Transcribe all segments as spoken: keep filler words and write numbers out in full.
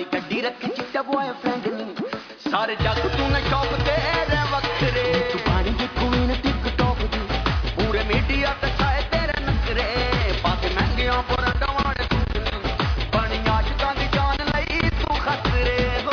ਗੱਡੀ ਰੱਖੀ ਚਿੱਟਾ ਬॉयਫ੍ਰੈਂਡ ਨਹੀਂ ਸਾਰੇ ਜੱਗ ਤੂੰ ਨਾ ਸ਼ੌਕ ਤੇਰੇ ਵੱਖਰੇ ਤੂੰ ਪਾਣੀ ਦੀ ਕੁਈਨ ਟਿਕਟੌਕ ਦੀ ਪੂਰੇ ਮੀਡੀਆ ਤੇ ਛਾਏ ਤੇਰੇ ਨਖਰੇ ਪਾ ਕੇ ਮਹਿੰਗੀਆਂ ਬਰਾਂਡਾਂ ਵਾਲੇ ਸੂਟ ਨਹੀਂ ਪਾਣੀ ਆਸ਼ਕਾਂ ਦੀ ਜਾਨ ਲਈ ਤੂੰ ਖਤਰੇ ਹੋ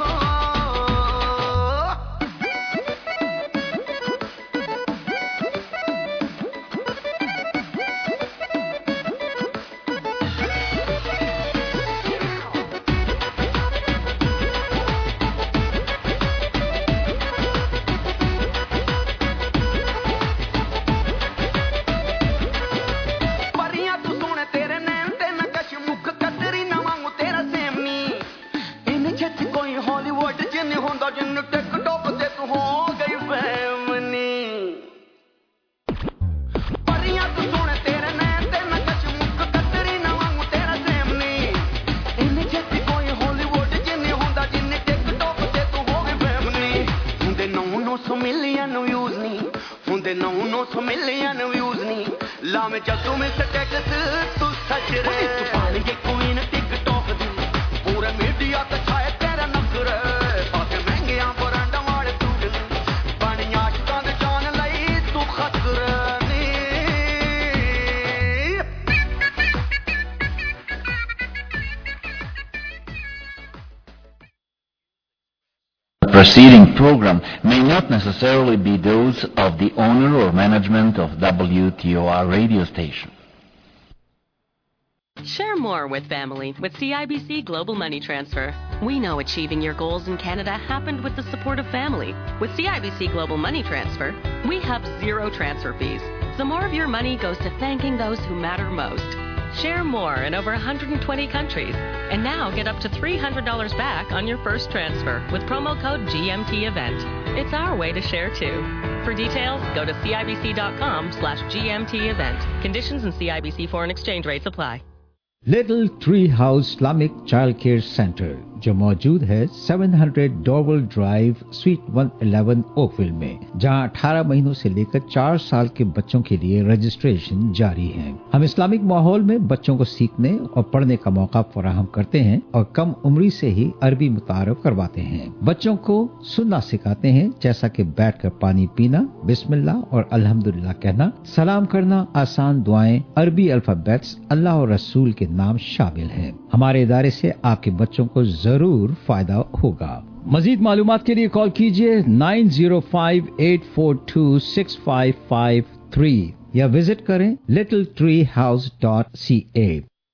Preceding program may not necessarily be those of the owner or management of W T O R radio station. Share more with family with C I B C Global Money Transfer. We know achieving your goals in Canada happened with the support of family. With C I B C Global Money Transfer, we have zero transfer fees, so more of your money goes to thanking those who matter most. Share more in over one hundred twenty countries, and now get up to three hundred dollars back on your first transfer with promo code G M T event. It's our way to share too. For details, go to cibc.com slash GMT event. Conditions and C I B C foreign exchange rates apply. Little tree house Islamic child care centre जो मौजूद है सात सौ dowel drive sweet एक सौ ग्यारह Oakville में, जहां अठारह महीनों से लेकर चार साल के बच्चों के लिए रजिस्ट्रेशन जारी है। हम इस्लामिक माहौल में बच्चों को सीखने और पढ़ने का मौका फराहम करते हैं और कम उम्री से ही अरबी मुतारफ करवाते हैं। बच्चों को सुनना सिखाते हैं, जैसा कि बैठकर पानी पीना, बिस्मिल्लाह और अल्हम्दुलिल्लाह कहना, सलाम करना, आसान दुआएं, अरबी अल्फाबेट्स, अल्लाह और रसूल के नाम शामिल हैं। हमारे इदारे से आपके बच्चों को जरूर फायदा होगा। मजीद मालूमात के लिए कॉल कीजिए nine zero five eight four two six five five three या विजिट करें little tree house dot C A.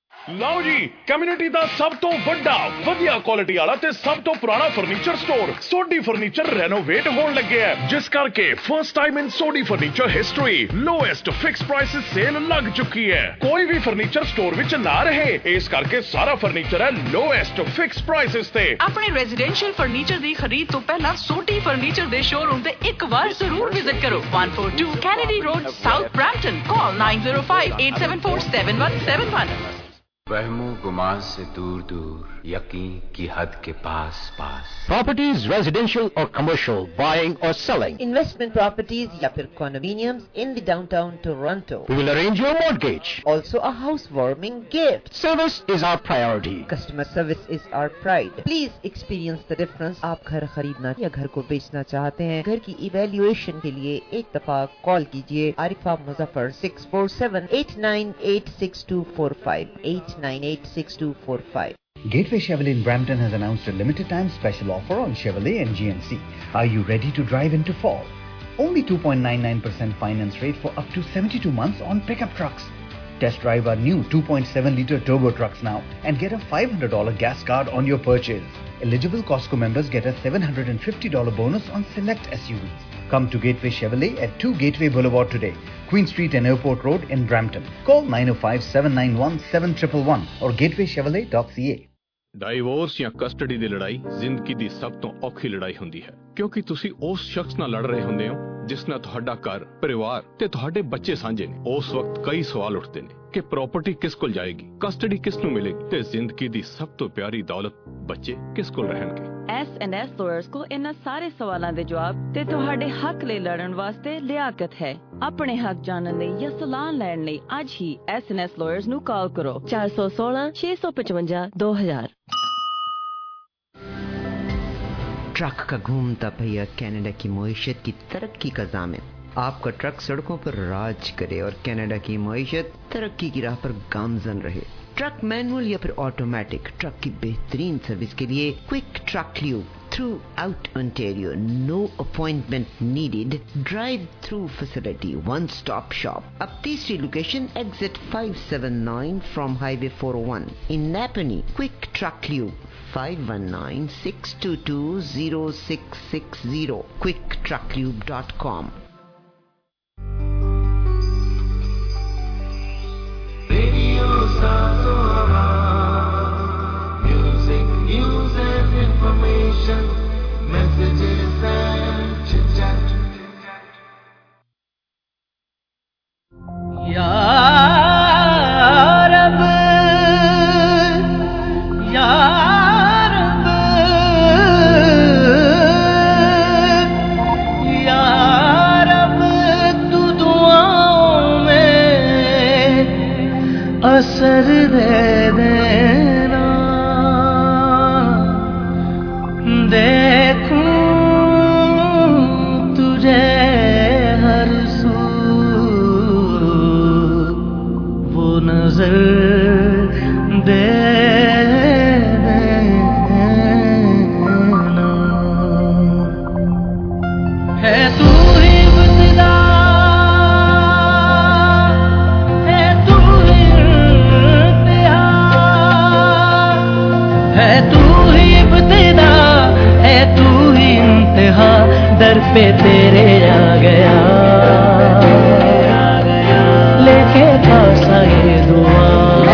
ਲਓ ਜੀ, ਕਮਿਊਨਿਟੀ ਦਾ ਸਭ ਤੋਂ ਵੱਡਾ ਵਧੀਆ ਕੁਆਲਿਟੀ ਵਾਲਾ ਤੇ ਸਭ ਤੋਂ ਪੁਰਾਣਾ furniture store Sodhi furniture renovate ਹੋਣ ਲੱਗਿਆ ਹੈ, ਜਿਸ ਕਰਕੇ first time in Sodhi furniture history lowest fix prices sale ਲੱਗ ਚੁੱਕੀ ਹੈ। ਕੋਈ ਵੀ ਫਰਨੀਚਰ ਸਟੋਰ ਵਿੱਚ ਨਾ ਰਹੇ, ਇਸ ਕਰਕੇ ਸਾਰਾ ਫਰਨੀਚਰ ਹੈ ਲੋਐਸਟ ਫਿਕਸ ਪ੍ਰਾਈਸਿਸ ਤੇ। ਆਪਣੇ ਰੈਜ਼ੀਡੈਂਸ਼ੀਅਲ ਫਰਨੀਚਰ ਦੀ ਖਰੀਦ ਤੋਂ ਪਹਿਲਾਂ ਸੋਢੀ ਫਰਨੀਚਰ ਦੇ ਸ਼ੋਰੂਮ ਤੇ ਇੱਕ ਵਾਰ ਜ਼ਰੂਰ ਵਿਜ਼ਿਟ ਕਰੋ। one forty-two Kennedy Road, South Brampton. Call nine zero five eight seven four seven one seven one. वहमो गुमान से दूर दूर, यकीन की हद के पास पास। Properties, residential or commercial, buying or selling. Investment properties या फिर condominiums in the downtown Toronto. We will arrange your mortgage. Also a housewarming gift. Service is our priority. Customer service is our pride. Please experience the difference. आप घर खरीदना या घर को बेचना चाहते हैं, घर की evaluation के लिए एक दफा कॉल कीजिए Arifa Muzaffar six four seven eight nine eight six two four five eight nine eight six two four five. Gateway Chevrolet in Brampton has announced a limited time special offer on Chevrolet and G M C. Are you ready to drive into fall? Only two point nine nine percent finance rate for up to seventy-two months on pickup trucks. Test drive our new two point seven liter turbo trucks now and get a five hundred dollars gas card on your purchase. Eligible Costco members get a seven hundred fifty dollars bonus on select S U Vs. Come to Gateway Chevrolet at two Gateway Boulevard today, Queen Street and Airport Road in Brampton. Call nine oh five seven nine one seven one one one or gateway chevrolet dot c a. Divorce ਜਾਂ custody ਦੀ ਲੜਾਈ ਜ਼ਿੰਦਗੀ ਦੀ ਸਭ ਤੋਂ ਔਖੀ ਲੜਾਈ ਹੁੰਦੀ ਹੈ, ਕਿਉਂਕਿ ਤੁਸੀਂ ਉਸ ਸ਼ਖਸ ਨਾਲ ਲੜ ਰਹੇ ਹੁੰਦੇ ਹੋ ਜਿਸ ਨਾਲ ਤੁਹਾਡਾ ਘਰ, ਪਰਿਵਾਰ ਤੇ ਤੁਹਾਡੇ ਬੱਚੇ ਸਾਂਝੇ ਨੇ। ਉਸ ਵਕਤ ਕਈ ਸਵਾਲ ਉੱਠਦੇ ਨੇ ਕਿ ਪ੍ਰਾਪਰਟੀ ਕਿਸ ਕੋਲ ਜਾਏਗੀ, ਕਸਟਡੀ ਕਿਸ ਨੂੰ ਮਿਲੇਗੀ ਤੇ ਜ਼ਿੰਦਗੀ ਦੀ ਸਭ ਤੋਂ ਪਿਆਰੀ ਦੌਲਤ ਬੱਚੇ ਕਿਸ ਕੋਲ ਰਹਿਣਗੇ। ਐਸ ਐਂਡ ਐਸ ਲਾਇਰਸ ਕੋਲ ਇਹਨਾਂ ਸਾਰੇ ਸਵਾਲਾਂ ਦੇ ਜਵਾਬ ਤੇ ਤੁਹਾਡੇ ਹੱਕ ਲਈ ਲੜਨ ਵਾਸਤੇ ਲਿਆਕਤ ਹੈ। ਆਪਣੇ ਹੱਕ ਜਾਣਨ ਲਈ ਜਾਂ ਸਲਾਹ ਲੈਣ ਲਈ ਅੱਜ ਹੀ ਐਸ ਐਂਡ ਐਸ ਲਾਇਰਸ ਨੂੰ ਕਾਲ ਕਰੋ ਚਾਰ ਸੌ ਸੋਲਾਂ ਛੇ ਸੌ ਪਚਵੰਜਾ ਦੋ ਹਜ਼ਾਰ। ट्रक का घूमता पहिया कनाडा की मईशत की तरक्की का ज़ामिन। आपका ट्रक सड़कों पर राज करे और कनाडा की मईशत तरक्की की राह पर गामजन रहे। ट्रक मैनुअल या फिर ऑटोमेटिक, ट्रक की बेहतरीन सर्विस के लिए quick truck lube throughout Ontario, no appointment needed, drive through facility, one stop shop. अब तीसरी location exit five seven nine from highway four O one in Nepean. Quick truck lube five one nine six two two zero six six zero, quick truck lube dot com. Music, news and information, messages and chit-chat. Ya Rab, Ya Rab, Ya Rab, tu duaon mein असर दे देना, देखूं तुझे हर सू, वो नजर दे देना। है तू ही इब्तिदा, दर पे तेरे आ गया, लेके खासा ये दुआ,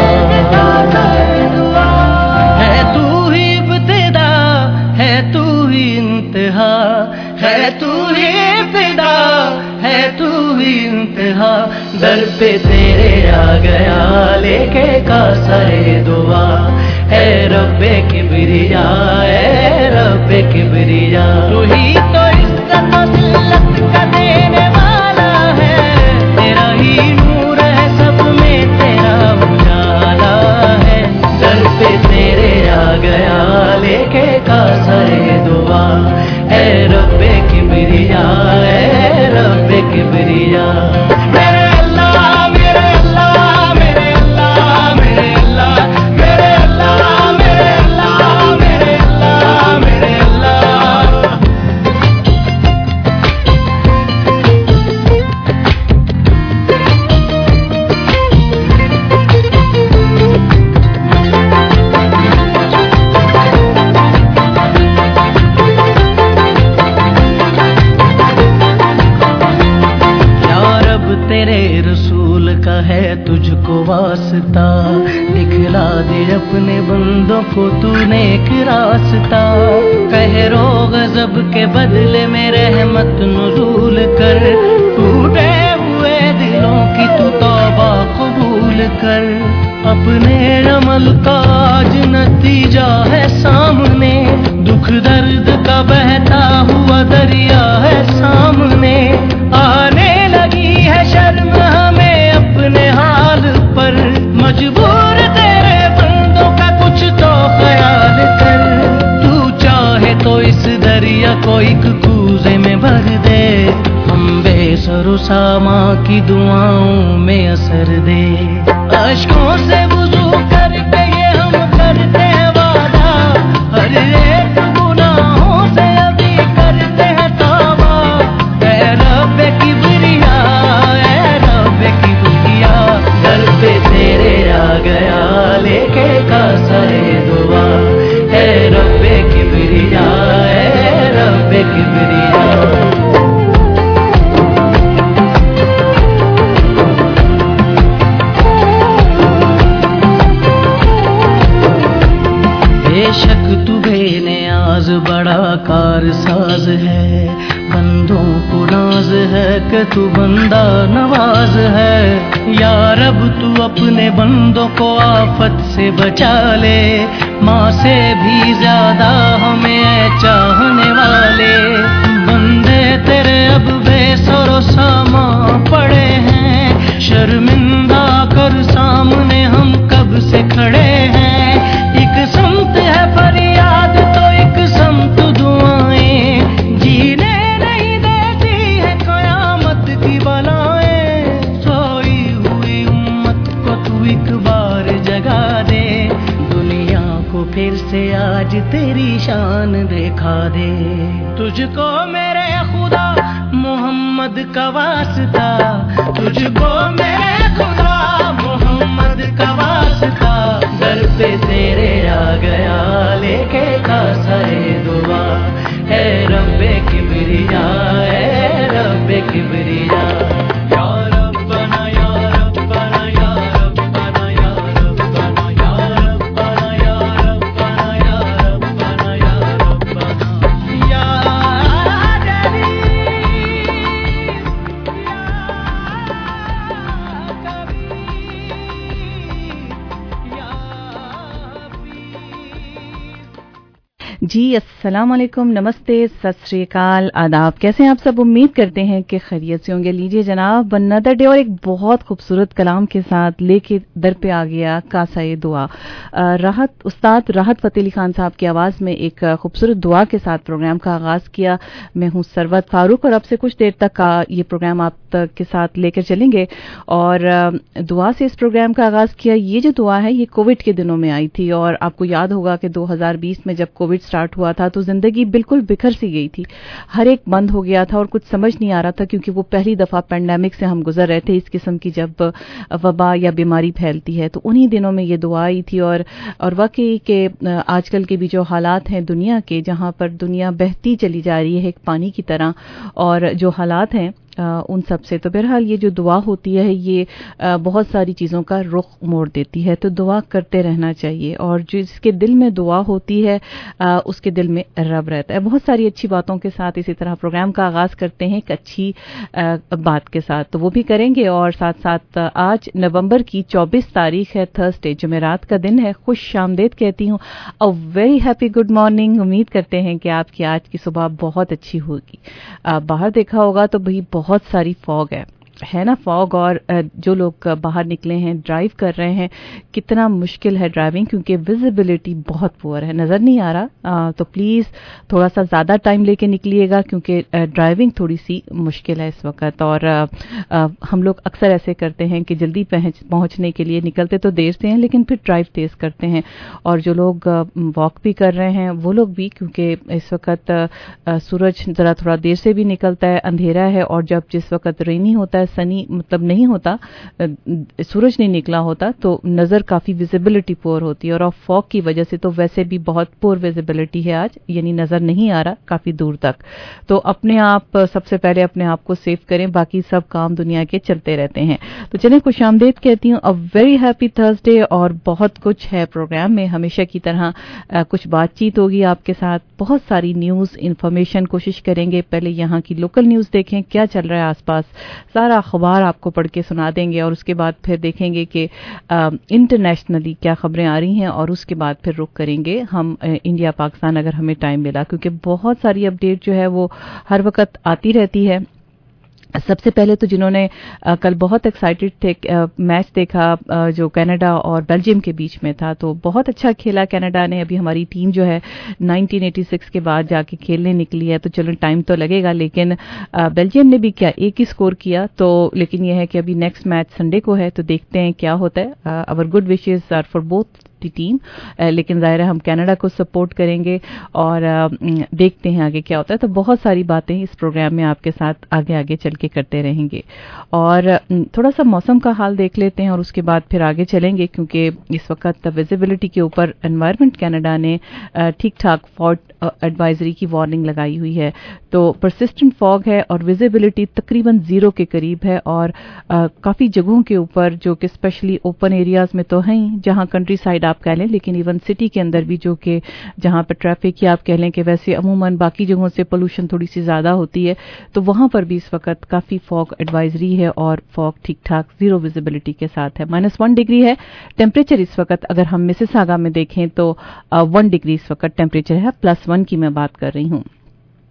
है तू ही इब्तिदा, है तू ही इंतहा, है तू ही इब्तिदा, है तू ही इंतहा, दर पे तेरे आ गया, लेके खासा ये दुआ। है रब्बे किबरिया, है रब्बे किबरिया, तू ही तो इज्जत और जिल्लत का देने वाला है, तेरा ही नूर है सब में तेरा उजाला है, दर पे तेरे आ गया, लेके कासरे दुआ। है रब्बे किबरिया, है रब्बे किबरिया, मेरे अल्लाह मेरे अल्लाह मेरे अल्लाह मेरे अल्लाह मेरे अल्लाह मेरे अल्लाह मेरे अल्लाह मेरे अल्लाह। तेरे रसूल का है तुझको वास्ता, दिखला दे अपने बंदों को तूने एक रास्ता। कहरो गजब के बदले में रहमत नुज़ूल कर, टूटे हुए दिलों की तू तौबा कबूल कर। अपने अमल का आज नतीजा है सामने, दुख दर्द का बहता हुआ दरिया है सामने। आने लगी है शर्म हमें अपने हाल पर, मजबूर तेरे बंदों का कुछ तो ख्याल कर। तू चाहे तो इस दरिया को एक कूजे में भर दे, हम बेसरो सामा की दुआओं में असर दे। अश्कों से वुज़ू करके ये हम करते हैं वादा, हर एक गुनाहों से अभी करते हैं तौबा। ऐ रब्बे किबरिया, ऐ रब्बे किबरिया, दर पे तेरे आ गया, लेके कासरे दुआ। ऐ रब्बे किबरिया, ऐ रब्बे किबरिया। बेशक तू बेनियाज बड़ा कारसाज है, बंदों को नाज है कि तू बंदा नवाज है। या रब तू अपने बंदों को आफत से बचा ले, माँ से भी ज्यादा हमें चाहने वाले। बंदे तेरे अब बेसरो सामा पड़े हैं, शर्मिंदा कर सामने हम कब से खड़े हैं। एक समत है फरियाद तो एक समत दुआएं से आज तेरी शान दिखा दे। तुझको मेरे खुदा मोहम्मद का वास्ता, तुझको मेरे खुदा मोहम्मद का वास्ता, दर पे तेरे आ गया लेके कासाए दुआ, है रब्बे किबरिया, है रब्बे किबरिया। जी अस्सलाम वालेकुम, नमस्ते, सत श्री अकाल, आदाब। कैसे हैं आप सब? उम्मीद करते हैं कि खैरियत से होंगे। लीजिए जनाब, अनदर डे और एक बहुत खूबसूरत कलाम के साथ लेके दर पे आ गया कासाए दुआ। राहत उस्ताद राहत फ़तेह अली खान साहब की आवाज़ में एक खूबसूरत दुआ के साथ प्रोग्राम का आगाज़ किया। मैं हूं सरवत फारूक और अब से कुछ देर तक का ये प्रोग्राम आप तक के साथ लेकर चलेंगे और दुआ से इस प्रोग्राम का आगाज़ किया। ये जो दुआ है ये कोविड के दिनों में आई थी और आपको याद होगा कि दो हज़ार बीस में जब कोविड स्टार्ट हुआ था तो जिंदगी बिल्कुल बिखर सी गई थी, हर एक बंद हो गया था और कुछ समझ नहीं आ रहा था, क्योंकि वो पहली दफा पेंडेमिक से हम गुजर रहे थे, इस किस्म की जब वबा या बीमारी फैलती है। तो उन्हीं दिनों में ये दुआ आई थी और और वाकई के आजकल के भी जो हालात हैं दुनिया के, जहां पर दुनिया बहती चली जा रही है एक पानी की तरह, और जो हालात हैं आ, उन सब से, तो बहरहाल ये जो दुआ होती है ये आ, बहुत सारी चीज़ों का रुख मोड़ देती है। तो दुआ करते रहना चाहिए और जिसके दिल में दुआ होती है आ, उसके दिल में रब रहता है। बहुत सारी अच्छी बातों के साथ इसी तरह प्रोग्राम का आगाज़ करते हैं एक अच्छी आ, बात के साथ, तो वो भी करेंगे। और साथ साथ आज नवंबर की चौबीस तारीख है, थर्सडे, जुमेरात का दिन है। खुश आमदेद कहती हूँ, a very happy good morning. उम्मीद करते हैं कि आपकी आज की सुबह बहुत अच्छी होगी। बाहर देखा होगा तो भाई बहुत सारी फॉग है है ना, फॉग, और जो लोग बाहर निकले हैं, ड्राइव कर रहे हैं, कितना मुश्किल है ड्राइविंग, क्योंकि विजिबिलिटी बहुत पुअर है, नज़र नहीं आ रहा। तो प्लीज़ थोड़ा सा ज़्यादा टाइम लेके निकलिएगा, क्योंकि ड्राइविंग थोड़ी सी मुश्किल है इस वक्त। और आ, आ, हम लोग अक्सर ऐसे करते हैं कि जल्दी पहुंचने के लिए निकलते तो देर से हैं, लेकिन फिर ड्राइव तेज़ करते हैं। और जो लोग वॉक भी कर रहे हैं वो लोग भी, क्योंकि इस वक्त सूरज ज़रा थोड़ा देर से भी निकलता है, अंधेरा है, और जब जिस वक्त रेनी होता है, सनी मतलब नहीं होता, सूरज नहीं निकला होता, तो नज़र काफ़ी विजिबिलिटी पुअर होती है। और ऑफ फॉग की वजह से तो वैसे भी बहुत पुअर विजिबिलिटी है आज, यानी नज़र नहीं आ रहा काफ़ी दूर तक। तो अपने आप सबसे पहले अपने आप को सेव करें, बाकी सब काम दुनिया के चलते रहते हैं। तो चलें, खुश आमदेद कहती हूँ, अ वेरी हैप्पी थर्सडे। और बहुत कुछ है प्रोग्राम में, हमेशा की तरह आ, कुछ बातचीत होगी आपके साथ, बहुत सारी न्यूज़ इन्फॉर्मेशन कोशिश करेंगे। पहले यहाँ की लोकल न्यूज़ देखें क्या चल रहा है आसपास, सारा अखबार आपको पढ़ के सुना देंगे, और उसके बाद फिर देखेंगे कि इंटरनेशनली क्या खबरें आ रही हैं, और उसके बाद फिर रुक करेंगे हम आ, इंडिया पाकिस्तान, अगर हमें टाइम मिला, क्योंकि बहुत सारी अपडेट जो है वो हर वक्त आती रहती है। सबसे पहले तो जिन्होंने आ, कल बहुत एक्साइटेड थे, आ, मैच देखा आ, जो कनाडा और बेल्जियम के बीच में था, तो बहुत अच्छा खेला कनाडा ने। अभी हमारी टीम जो है नाइनटीन एटी सिक्स के बाद जाके खेलने निकली है, तो चलो टाइम तो लगेगा, लेकिन आ, बेल्जियम ने भी क्या एक ही स्कोर किया। तो लेकिन यह है कि अभी नेक्स्ट मैच संडे को है, तो देखते हैं क्या होता है। Our good wishes are for both team, लेकिन जाहिर है हम कनाडा को सपोर्ट करेंगे और देखते हैं आगे क्या होता है। तो बहुत सारी बातें इस प्रोग्राम में आपके साथ आगे आगे चल के करते रहेंगे। और थोड़ा सा मौसम का हाल देख लेते हैं और उसके बाद फिर आगे चलेंगे, क्योंकि इस वक्त विजिबिलिटी के ऊपर एनवायरनमेंट कनाडा ने ठीक ठाक फॉग एडवाइजरी की वार्निंग लगाई हुई है। तो परसिस्टेंट फॉग है और विजिबिलिटी तकरीबन जीरो के करीब है, और काफ़ी जगहों के ऊपर जो कि स्पेशली ओपन एरियाज में तो हैं, जहां कंट्री साइड आप कह लें, लेकिन इवन सिटी के अंदर भी जो कि जहां पर ट्रैफिक या आप कह लें कि वैसे अमूमन बाकी जगहों से पोल्यूशन थोड़ी सी ज़्यादा होती है, तो वहां पर भी इस वक्त काफ़ी फॉग एडवाइजरी है और फॉग ठीक ठाक जीरो विजिबिलिटी के साथ है। माइनस वन डिग्री है टेम्परेचर इस वक्त। अगर हम मिसिसागा में देखें तो वन डिग्री इस वक्त टेम्परेचर है, प्लस वन की मैं बात कर रही हूँ।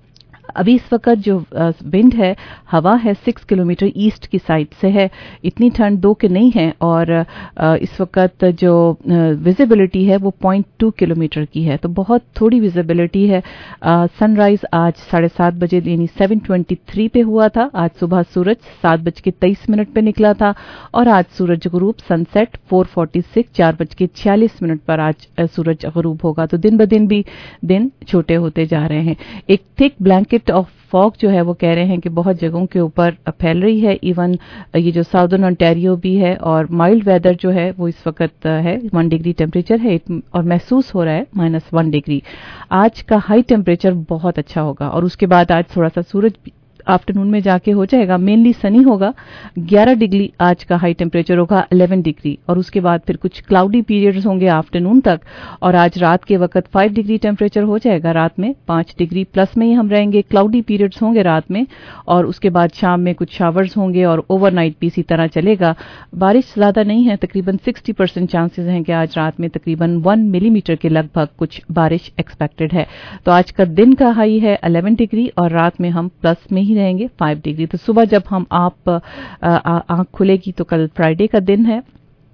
अभी इस वक्त जो विंड है, हवा है सिक्स किलोमीटर ईस्ट की साइड से है, इतनी ठंड दो के नहीं है, और इस वक्त जो विजिबिलिटी है वो पॉइंट टू किलोमीटर की है, तो बहुत थोड़ी विजिबिलिटी है। सनराइज आज साढ़े सात बजे यानी सेवन ट्वेंटी थ्री पे हुआ था। आज सुबह सूरज सात बज के तेईस मिनट पे निकला था, और आज सूरज गरूब सनसेट फोर फोर्टी सिक्स चार बज के छियालीस मिनट पर आज सूरज गरूब होगा। तो दिन ब दिन भी दिन छोटे होते जा रहे हैं। एक थिक ब्लैंकेट ऑफ फॉग जो है वो कह रहे हैं कि बहुत जगहों के ऊपर फैल रही है, इवन ये जो साउदर्न ऑन्टेरियो भी है, और माइल्ड वेदर जो है वो इस वक्त है, वन डिग्री टेम्परेचर है और महसूस हो रहा है माइनस वन डिग्री। आज का हाई टेम्परेचर बहुत अच्छा होगा, और उसके बाद आज थोड़ा सा सूरज आफ्टरनून में जाके हो जाएगा, मेनली सनी होगा। ग्यारह डिग्री आज का हाई टेम्परेचर होगा, इलेवन डिग्री, और उसके बाद फिर कुछ क्लाउडी पीरियड्स होंगे आफ्टरनून तक, और आज रात के वक्त फाइव डिग्री टेम्परेचर हो जाएगा, रात में पाँच डिग्री प्लस में ही हम रहेंगे, क्लाउडी पीरियड्स होंगे रात में, और उसके बाद शाम में कुछ शावर्स होंगे, और ओवरनाइट भी इसी तरह चलेगा। बारिश ज्यादा नहीं है, तकरीबन सिक्सटी परसेंट चांसेस हैं कि आज रात में तकरीबन वन मिलीमीटर के लगभग कुछ बारिश एक्सपेक्टेड है। तो आज का दिन का हाई है इलेवन डिग्री, और रात में हम प्लस में ही रहेंगे फाइव डिग्री। तो सुबह जब हम आप आंख खुलेगी तो कल फ्राइडे का दिन है,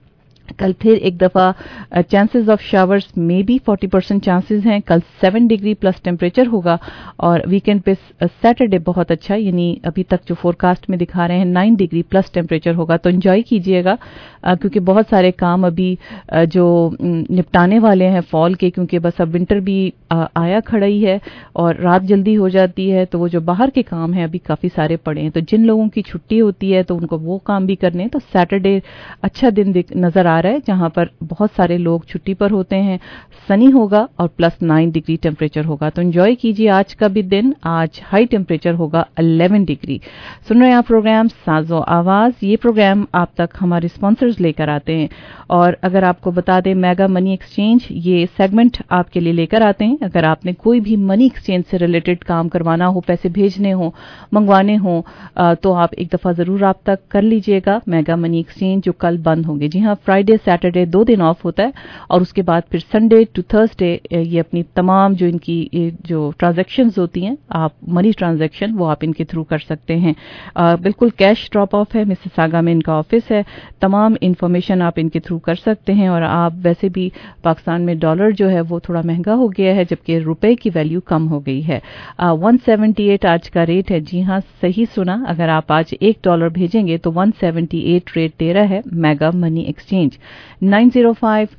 कल फिर एक दफा चांसेस ऑफ शावर्स में भी फोर्टी परसेंट चांसेस हैं। कल सेवन डिग्री प्लस टेम्परेचर होगा, और वीकेंड पे सैटरडे बहुत अच्छा, यानी अभी तक जो फोरकास्ट में दिखा रहे हैं नाइन डिग्री प्लस टेम्परेचर होगा। तो एंजॉय कीजिएगा, क्योंकि बहुत सारे काम अभी जो निपटाने वाले हैं फॉल के, क्योंकि बस अब विंटर भी आया खड़ा ही है और रात जल्दी हो जाती है, तो वो जो बाहर के काम हैं अभी काफी सारे पड़े हैं। तो जिन लोगों की छुट्टी होती है तो उनको वो काम भी करने हैं। तो सैटरडे अच्छा दिन नजर आ रहा है, जहां पर बहुत सारे लोग छुट्टी पर होते हैं, सनी होगा और प्लस नाइन डिग्री टेम्परेचर होगा। तो एंजॉय कीजिए आज का भी दिन। आज हाई टेम्परेचर होगा इलेवन डिग्री। सुन रहे हैं आप प्रोग्राम साजो आवाज। ये प्रोग्राम आप तक हमारे स्पॉन्सर्स लेकर आते हैं, और अगर आपको बता दें मेगा मनी एक्सचेंज ये सेगमेंट आपके लिए लेकर आते हैं। अगर आपने कोई भी मनी एक्सचेंज से रिलेटेड काम करवाना हो, पैसे भेजने हो, मंगवाने हो, तो आप एक दफा जरूर आप तक कर लीजिएगा मेगा मनी एक्सचेंज, जो कल बंद होंगे। जी हाँ, फ्राइडे सैटरडे दो दिन ऑफ होता है, और उसके बाद फिर संडे टू थर्सडे ये अपनी तमाम जो इनकी जो ट्रांजैक्शंस होती हैं, आप मनी ट्रांजैक्शन वो आप इनके थ्रू कर सकते हैं। आ, बिल्कुल कैश ड्रॉप ऑफ है, मिसिसागा में इनका ऑफिस है। तमाम इंफॉर्मेशन आप इनके थ्रू कर सकते हैं। और आप वैसे भी पाकिस्तान में डॉलर जो है वो थोड़ा महंगा हो गया है, जबकि रुपए की वैल्यू कम हो गई है। वन सेवेंटी एट आज का रेट है। जी हाँ, सही सुना, अगर आप आज एक डॉलर भेजेंगे तो वन सेवेंटी एट रेट दे रहा है Mega Money Exchange. Nine zero five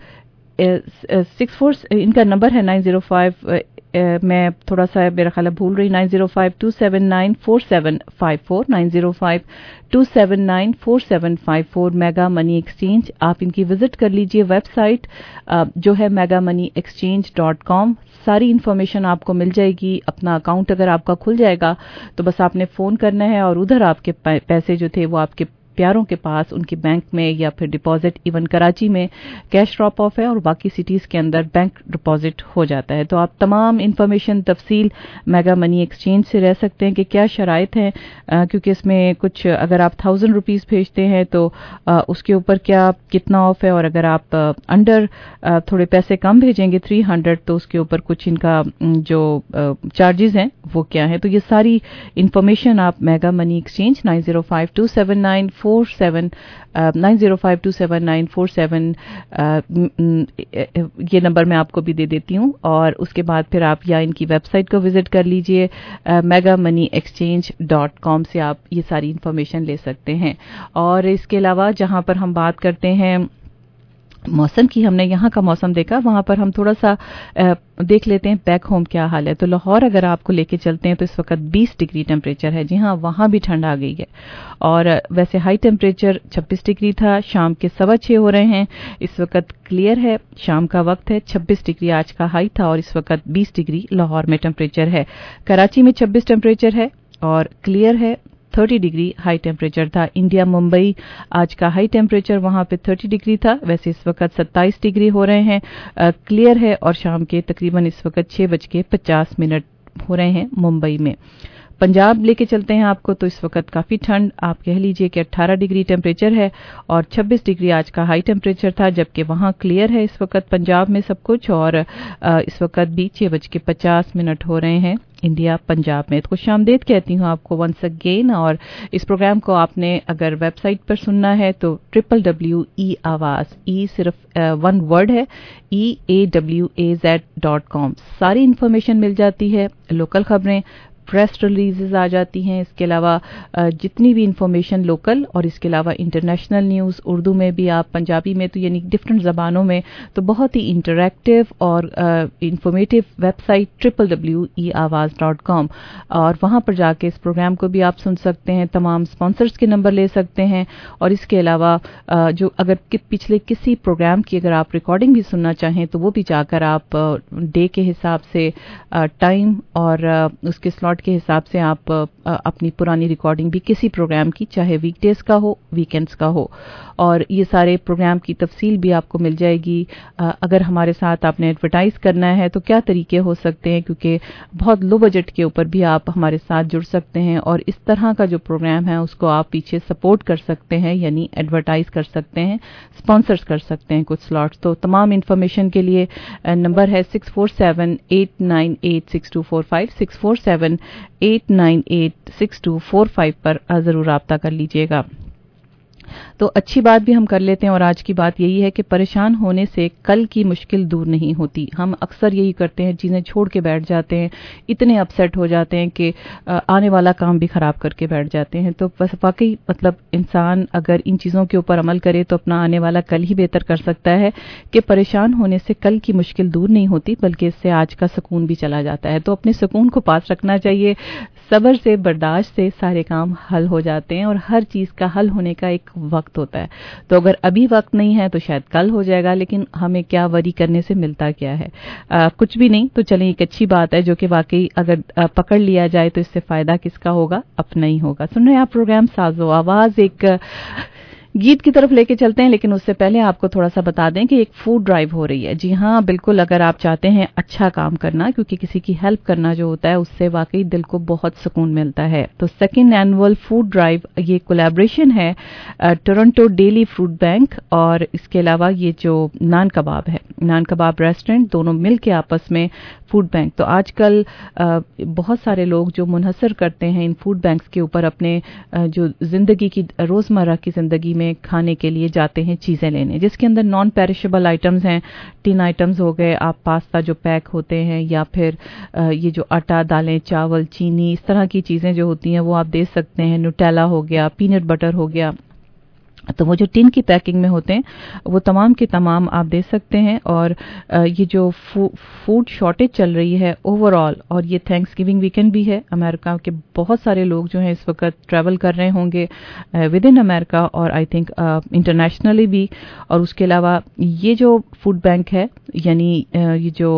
six four इनका नंबर है, नाइन जीरो फाइव Uh, मैं थोड़ा सा मेरा ख्याल भूल रही, nine zero five two seven nine four seven five four nine zero five two seven nine four seven five four Mega Money Exchange. आप इनकी विजिट कर लीजिए। वेबसाइट uh, जो है Mega Money Exchange dot com, सारी information आपको मिल जाएगी। अपना अकाउंट अगर आपका खुल जाएगा तो बस आपने फोन करना है, और उधर आपके पैसे जो थे वो आपके प्यारों के पास उनकी बैंक में या फिर डिपॉजिट, इवन कराची में कैश ड्रॉप ऑफ है और बाकी सिटीज के अंदर बैंक डिपॉजिट हो जाता है। तो आप तमाम इंफॉर्मेशन तफसील मेगा मनी एक्सचेंज से रह सकते हैं कि क्या शराइत हैं, क्योंकि इसमें कुछ अगर आप थाउजेंड रुपीज भेजते हैं तो आ, उसके ऊपर क्या कितना ऑफ है, और अगर आप आ, अंडर आ, थोड़े पैसे कम भेजेंगे थ्री हंड्रेड तो उसके ऊपर कुछ इनका जो चार्जेस हैं वो क्या है। तो ये सारी इंफॉर्मेशन आप Mega Money Exchange nine zero five two seven nine four seven nine zero five two seven nine four seven ये नंबर मैं आपको भी दे देती हूँ, और उसके बाद फिर आप या इनकी वेबसाइट को विजिट कर लीजिए, Mega Money Exchange dot com से आप ये सारी इंफॉर्मेशन ले सकते हैं। और इसके अलावा जहाँ पर हम बात करते हैं मौसम की, हमने यहाँ का मौसम देखा, वहां पर हम थोड़ा सा देख लेते हैं बैक होम क्या हाल है। तो लाहौर अगर आपको लेके चलते हैं तो इस वक्त बीस डिग्री टेम्परेचर है। जी हाँ, वहां भी ठंड आ गई है, और वैसे हाई टेम्परेचर छब्बीस डिग्री था, शाम के सवा छह हो रहे हैं। इस वक्त क्लियर है, शाम का वक्त है, छब्बीस डिग्री आज का हाई था, और इस वक्त बीस डिग्री लाहौर में टेम्परेचर है। कराची में छब्बीस टेम्परेचर है और क्लियर है, तीस डिग्री हाई टेम्परेचर था। इंडिया मुंबई आज का हाई टेम्परेचर वहां पे तीस डिग्री था, वैसे इस वक्त सत्ताईस डिग्री हो रहे हैं, क्लियर है, और शाम के तकरीबन इस वक्त छह बज के पचास मिनट हो रहे हैं मुंबई में। पंजाब लेके चलते हैं आपको, तो इस वक्त काफ़ी ठंड, आप कह लीजिए कि अठारह डिग्री टेम्परेचर है और छब्बीस डिग्री आज का हाई टेम्परेचर था, जबकि वहाँ क्लियर है इस वक्त पंजाब में सब कुछ। और इस वक्त भी छः बज के पचास मिनट हो रहे हैं इंडिया पंजाब में। तो खुश आमदेद कहती हूँ आपको वंस अगेन। और इस प्रोग्राम को आपने अगर वेबसाइट पर सुनना है तो ट्रिपल डब्ल्यू ई आवाज़, ई सिर्फ वन वर्ड है, E A W A Z dot com, सारी इन्फॉर्मेशन मिल जाती है, लोकल खबरें, प्रेस रिलीजेस आ जाती हैं, इसके अलावा जितनी भी इंफॉर्मेशन लोकल और इसके अलावा इंटरनेशनल न्यूज़, उर्दू में भी आप, पंजाबी में तो यानी डिफरेंट ज़बानों में, तो बहुत ही इंटरैक्टिव और informative website triple W E Awaz dot com. और वहाँ पर जाके इस प्रोग्राम को भी आप सुन सकते हैं, तमाम स्पॉन्सर्स के नंबर ले सकते हैं और इसके अलावा जो अगर कि पिछले किसी प्रोग्राम की अगर आप रिकॉर्डिंग भी सुनना चाहें तो वो भी जाकर आप डे के हिसाब से, टाइम और उसके स्लॉट के हिसाब से आप अपनी पुरानी रिकॉर्डिंग भी किसी प्रोग्राम की, चाहे वीकडेज का हो वीकेंड्स का हो, और ये सारे प्रोग्राम की तफसील भी आपको मिल जाएगी। अगर हमारे साथ आपने एडवर्टाइज करना है तो क्या तरीके हो सकते हैं, क्योंकि बहुत लो बजट के ऊपर भी आप हमारे साथ जुड़ सकते हैं और इस तरह का जो प्रोग्राम है उसको आप पीछे सपोर्ट कर सकते हैं, यानी एडवर्टाइज कर सकते हैं, स्पॉन्सर्स कर सकते हैं कुछ स्लॉट्स। तो तमाम इन्फॉर्मेशन के लिए नंबर है six four seven eight nine eight six two four five, six four seven eight nine eight six two four five पर ज़रूर राब्ता कर लीजिएगा। तो अच्छी बात भी हम कर लेते हैं और आज की बात यही है कि परेशान होने से कल की मुश्किल दूर नहीं होती। हम अक्सर यही करते हैं, चीज़ें छोड़ के बैठ जाते हैं, इतने अपसेट हो जाते हैं कि आने वाला काम भी ख़राब करके बैठ जाते हैं। तो बस वाकई मतलब इंसान अगर इन चीज़ों के ऊपर अमल करे तो अपना आने वाला कल ही बेहतर कर सकता है कि परेशान होने से कल की मुश्किल दूर नहीं होती, बल्कि इससे आज का सुकून भी चला जाता है। तो अपने सुकून को पास रखना चाहिए, सब्र से, बर्दाश्त से सारे काम हल हो जाते हैं और हर चीज़ का हल होने का एक वक्त होता है। तो अगर अभी वक्त नहीं है तो शायद कल हो जाएगा, लेकिन हमें क्या वरी करने से मिलता क्या है, आ, कुछ भी नहीं। तो चलें, एक अच्छी बात है जो कि वाकई अगर आ, पकड़ लिया जाए तो इससे फ़ायदा किसका होगा, अपना ही होगा। सुन रहे हैं आप प्रोग्राम साजो आवाज़, एक गीत की तरफ लेके चलते हैं, लेकिन उससे पहले आपको थोड़ा सा बता दें कि एक फूड ड्राइव हो रही है। जी हाँ, बिल्कुल, अगर आप चाहते हैं अच्छा काम करना, क्योंकि किसी की हेल्प करना जो होता है उससे वाकई दिल को बहुत सुकून मिलता है। तो सेकंड एनुअल फूड ड्राइव, ये कोलैबोरेशन है टोरंटो डेली फूड बैंक और इसके अलावा ये जो नान कबाब है, नान कबाब रेस्टोरेंट, दोनों मिल के आपस में फूड बैंक। तो आजकल बहुत सारे लोग जो मुनहसर करते हैं इन फूड बैंक्स के ऊपर, अपने जो ज़िंदगी की, रोज़मर्रा की ज़िंदगी में खाने के लिए जाते हैं चीज़ें लेने, जिसके अंदर नॉन पेरिशेबल आइटम्स हैं, टिन आइटम्स हो गए, आप पास्ता जो पैक होते हैं, या फिर ये जो आटा, दालें, चावल, चीनी, इस तरह की चीज़ें जो होती हैं वो आप दे सकते हैं। न्यूटेला हो गया, पीनट बटर हो गया, तो वो जो टिन की पैकिंग में होते हैं वो तमाम के तमाम आप दे सकते हैं। और ये जो फू, फूड शॉर्टेज चल रही है ओवरऑल, और ये थैंक्स गिविंग वीकेंड भी है, अमेरिका के बहुत सारे लोग जो हैं इस वक्त ट्रैवल कर रहे होंगे विद इन अमेरिका और आई थिंक इंटरनेशनली भी। और उसके अलावा ये जो फूड बैंक है, यानी ये जो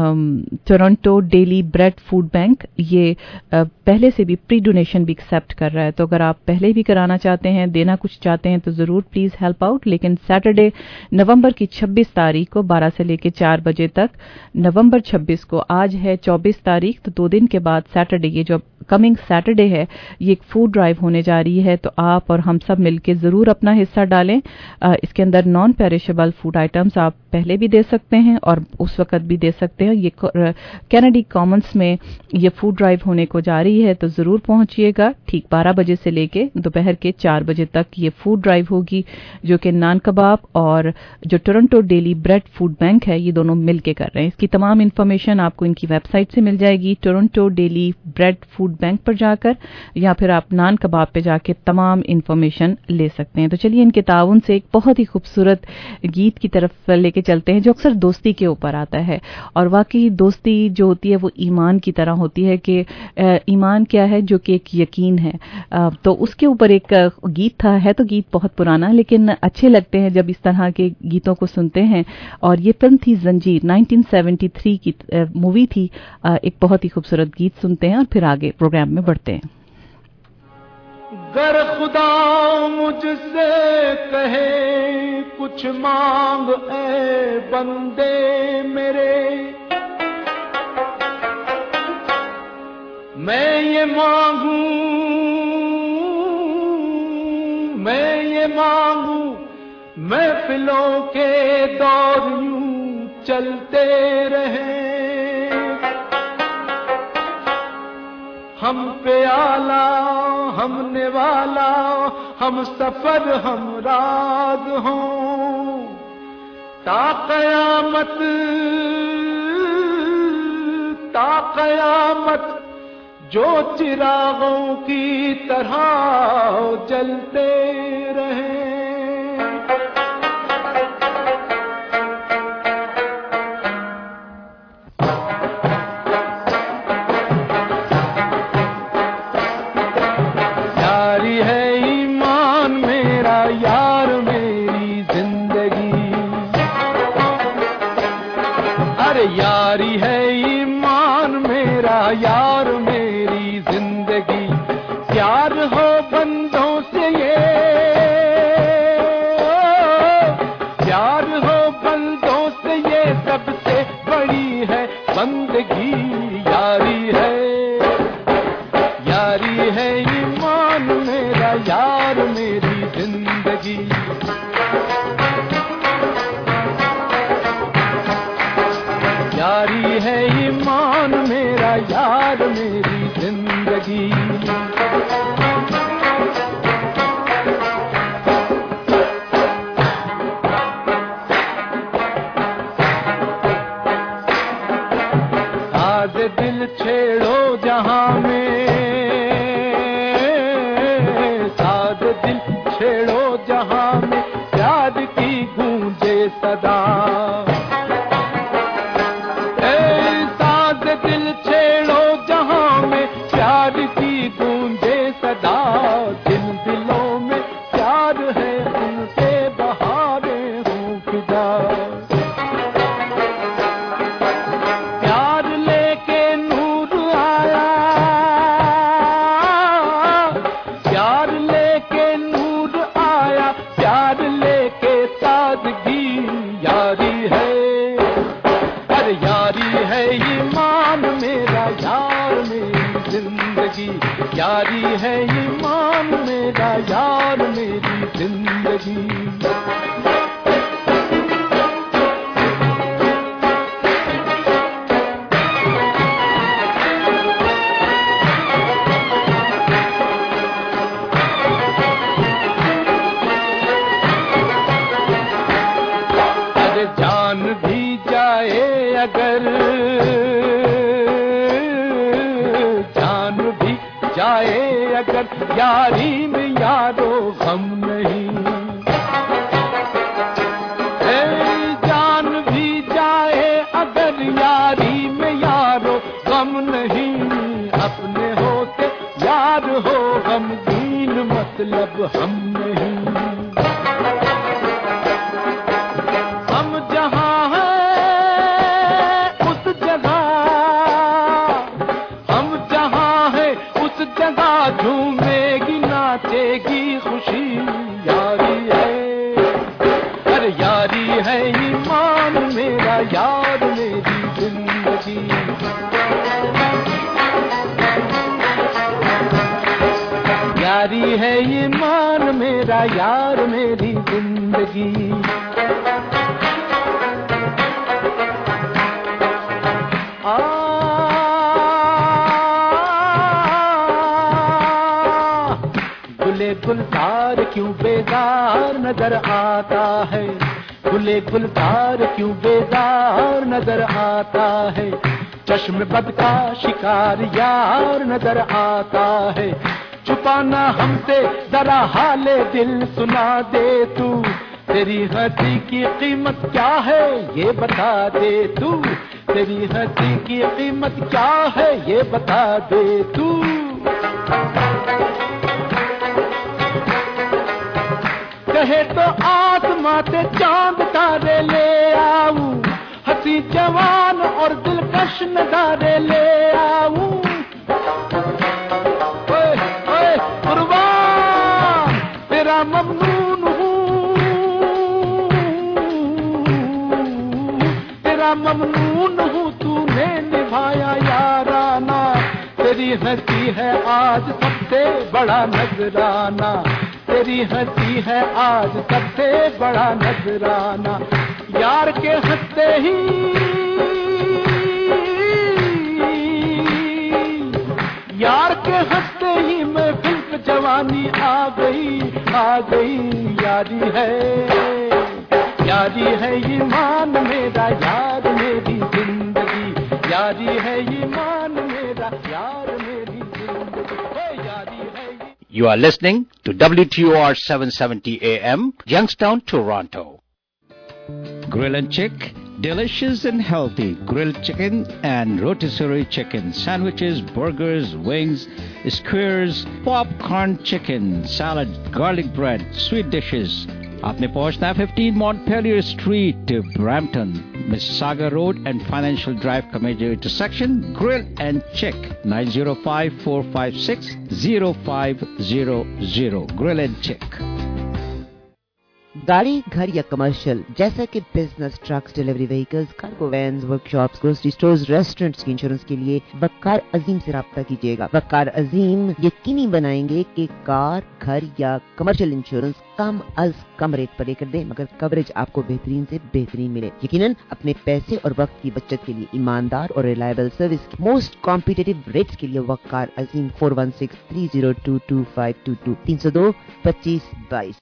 Toronto Daily Bread Food Bank, ये पहले से भी प्री डोनेशन भी एक्सेप्ट कर रहा है। तो अगर आप पहले भी कराना चाहते हैं, देना कुछ चाहते हैं, तो जरूर प्लीज हेल्प आउट। लेकिन सैटरडे नवंबर की छब्बीस तारीख को बारह से लेकर चार बजे तक, नवंबर छब्बीस को, आज है चौबीस तारीख, तो दो दिन के बाद सैटरडे, ये जो कमिंग सैटरडे है, ये एक फूड ड्राइव होने जा रही है। तो आप और हम सब मिलकर जरूर अपना हिस्सा डालें। इसके अंदर नॉन पेरिशेबल फूड आइटम्स आप पहले भी दे सकते हैं और उस वक्त भी दे सकते हैं। ये कैनेडी कॉमन्स में ये फूड ड्राइव होने को जा रही है, तो जरूर पहुंचिएगा। ठीक बारह बजे से लेके दोपहर के चार बजे तक ये फूड ड्राइव होगी, जो कि नान कबाब और जो Toronto Daily Bread Food Bank है, ये दोनों मिलके कर रहे हैं। इसकी तमाम इन्फॉर्मेशन आपको इनकी वेबसाइट से मिल जाएगी, Toronto Daily Bread Food Bank पर जाकर, या फिर आप नान कबाब पे जाके तमाम इन्फॉर्मेशन ले सकते हैं। तो चलिए इनके ताउन से एक बहुत ही खूबसूरत गीत की तरफ लेके चलते हैं, जो अक्सर दोस्ती के ऊपर आता है। और वाकई दोस्ती जो होती है वो ईमान की तरह होती है कि ईमान क्या है, जो कि एक यकीन है। तो उसके ऊपर एक गीत था, है तो गीत बहुत पुराना, लेकिन अच्छे लगते हैं जब इस तरह के गीतों को सुनते हैं। और ये फिल्म थी जंजीर, नाइनटीन सेवेंटी थ्री की मूवी थी। एक बहुत ही खूबसूरत गीत सुनते हैं और फिर आगे प्रोग्राम में बढ़ते हैं। गर खुदा मुझसे कहे कुछ मांग ऐ बंदे मेरे, میں یہ مانگوں میں یہ مانگوں محفلوں کے دور یوں چلتے رہیں، ہم پہ آلہ ہم نوالا ہم سفر ہم راز ہوں، تا قیامت تا قیامت جو چراغوں کی طرح جلتے رہیں۔ یاری ہے ایمان میرا یار میری زندگی، ارے یاری ہے ایمان میرا یار میری زندگی، پیار ہو بندوں سے یہ پیار ہو بندوں سے یہ سب سے بڑی ہے بندگی، یاری ہے یاری ہے ایمان میرا یار میری زندگی، یاری ہے ایمان میرا یار میری زندگی۔ ساز دل چھیڑو جہاں میں ساز دل چھیڑو جہاں میں پیار کی گونجے صدا، دل چھیڑو جہاں میں پیار کی گونجے صدا، جن دلوں میں پیار ہے ان سے بہاریں ہوں فدا، پیار لے کے نور آیا پیار لے کے نور آیا پیار لے کے سادگی، یاری ہے ارے یاری ہے ایمان میرا یار میری زندگی، یاری ہے ایمان میرا یار میری زندگی۔ ارے جان بھی جائے اگر جان بھی جائے اگر یاری میں یارو غم نہیں، اے جان بھی جائے اگر یاری میں یارو غم نہیں، اپنے ہوتے یار ہو غمگین مطلب ہم نہیں، ہم جہاں ہیں اس جگہ ہم جہاں ہیں اس جگہ جھومے گی ناچے گی خوشی، یاری ہے ارے یاری ہے ایمان میرا یار میری زندگی، یاری ہے ایمان میرا یار میری زندگی۔ گلے گلزار کیوں بیزار نظر آتا ہے، گلے گلزار کیوں بیزار نظر آتا ہے، چشم بد کا شکار یار نظر آتا ہے، چھپانا ہم سے ذرا حال دل سنا دے تو، تیری ہنسی کی قیمت کیا ہے یہ بتا دے تو، تیری ہنسی کی قیمت کیا ہے یہ بتا دے تو، کہے تو آسماں سے چاند تارے لے آؤں، ہنسی جوان اور دلکش نظارے لے آؤں، قربان تیرا ممنون ہوں تیرا ممنون ہوں تو نے نبھایا یارانہ، तेरी हंसी है आज सबसे बड़ा नजराना, तेरी हंसी है आज सबसे बड़ा नजराना, यार के हंसते ही यार के हंसते ही मैं फिल्म जवानी आ गई, आ गई, यारी है, यारी है ईमान मेरा, यार मेरी जिंदगी, यारी है ईमान मेरा, यार मेरी जिंदगी, ओ यारी है। You are listening to W T O R seven seventy A M, Youngstown, Toronto. Grill and Chick, delicious and healthy grilled chicken and rotisserie chicken, sandwiches, burgers, wings, skewers, popcorn chicken, salad, garlic bread, sweet dishes. आपने पहुंचना है fifteen Montpelier Street, Brampton, Mississauga Road and Financial Drive का major intersection. Grill and Chick, nine zero five, four five six, zero five zero zero. Grill and Chick. गाड़ी, घर या commercial जैसा कि business, trucks, delivery vehicles, cargo vans, workshops, grocery stores, restaurants की insurance के लिए वकार अजीम से राब्ता कीजिएगा। वकार अजीम यकीनी बनाएंगे कि कार, घर या कमर्शियल इंश्योरेंस कम अज कम रेट पर लेकर दें, मगर कवरेज आपको बेहतरीन से बेहतरीन मिले। यकीनन अपने पैसे और वक्त की बचत के लिए ईमानदार और रिलायबल सर्विस की मोस्ट कॉम्पिटिटिव रेट्स के लिए Waqar Azeem four one six three zero two two five two two तीन सौ दो पच्चीस बाईस।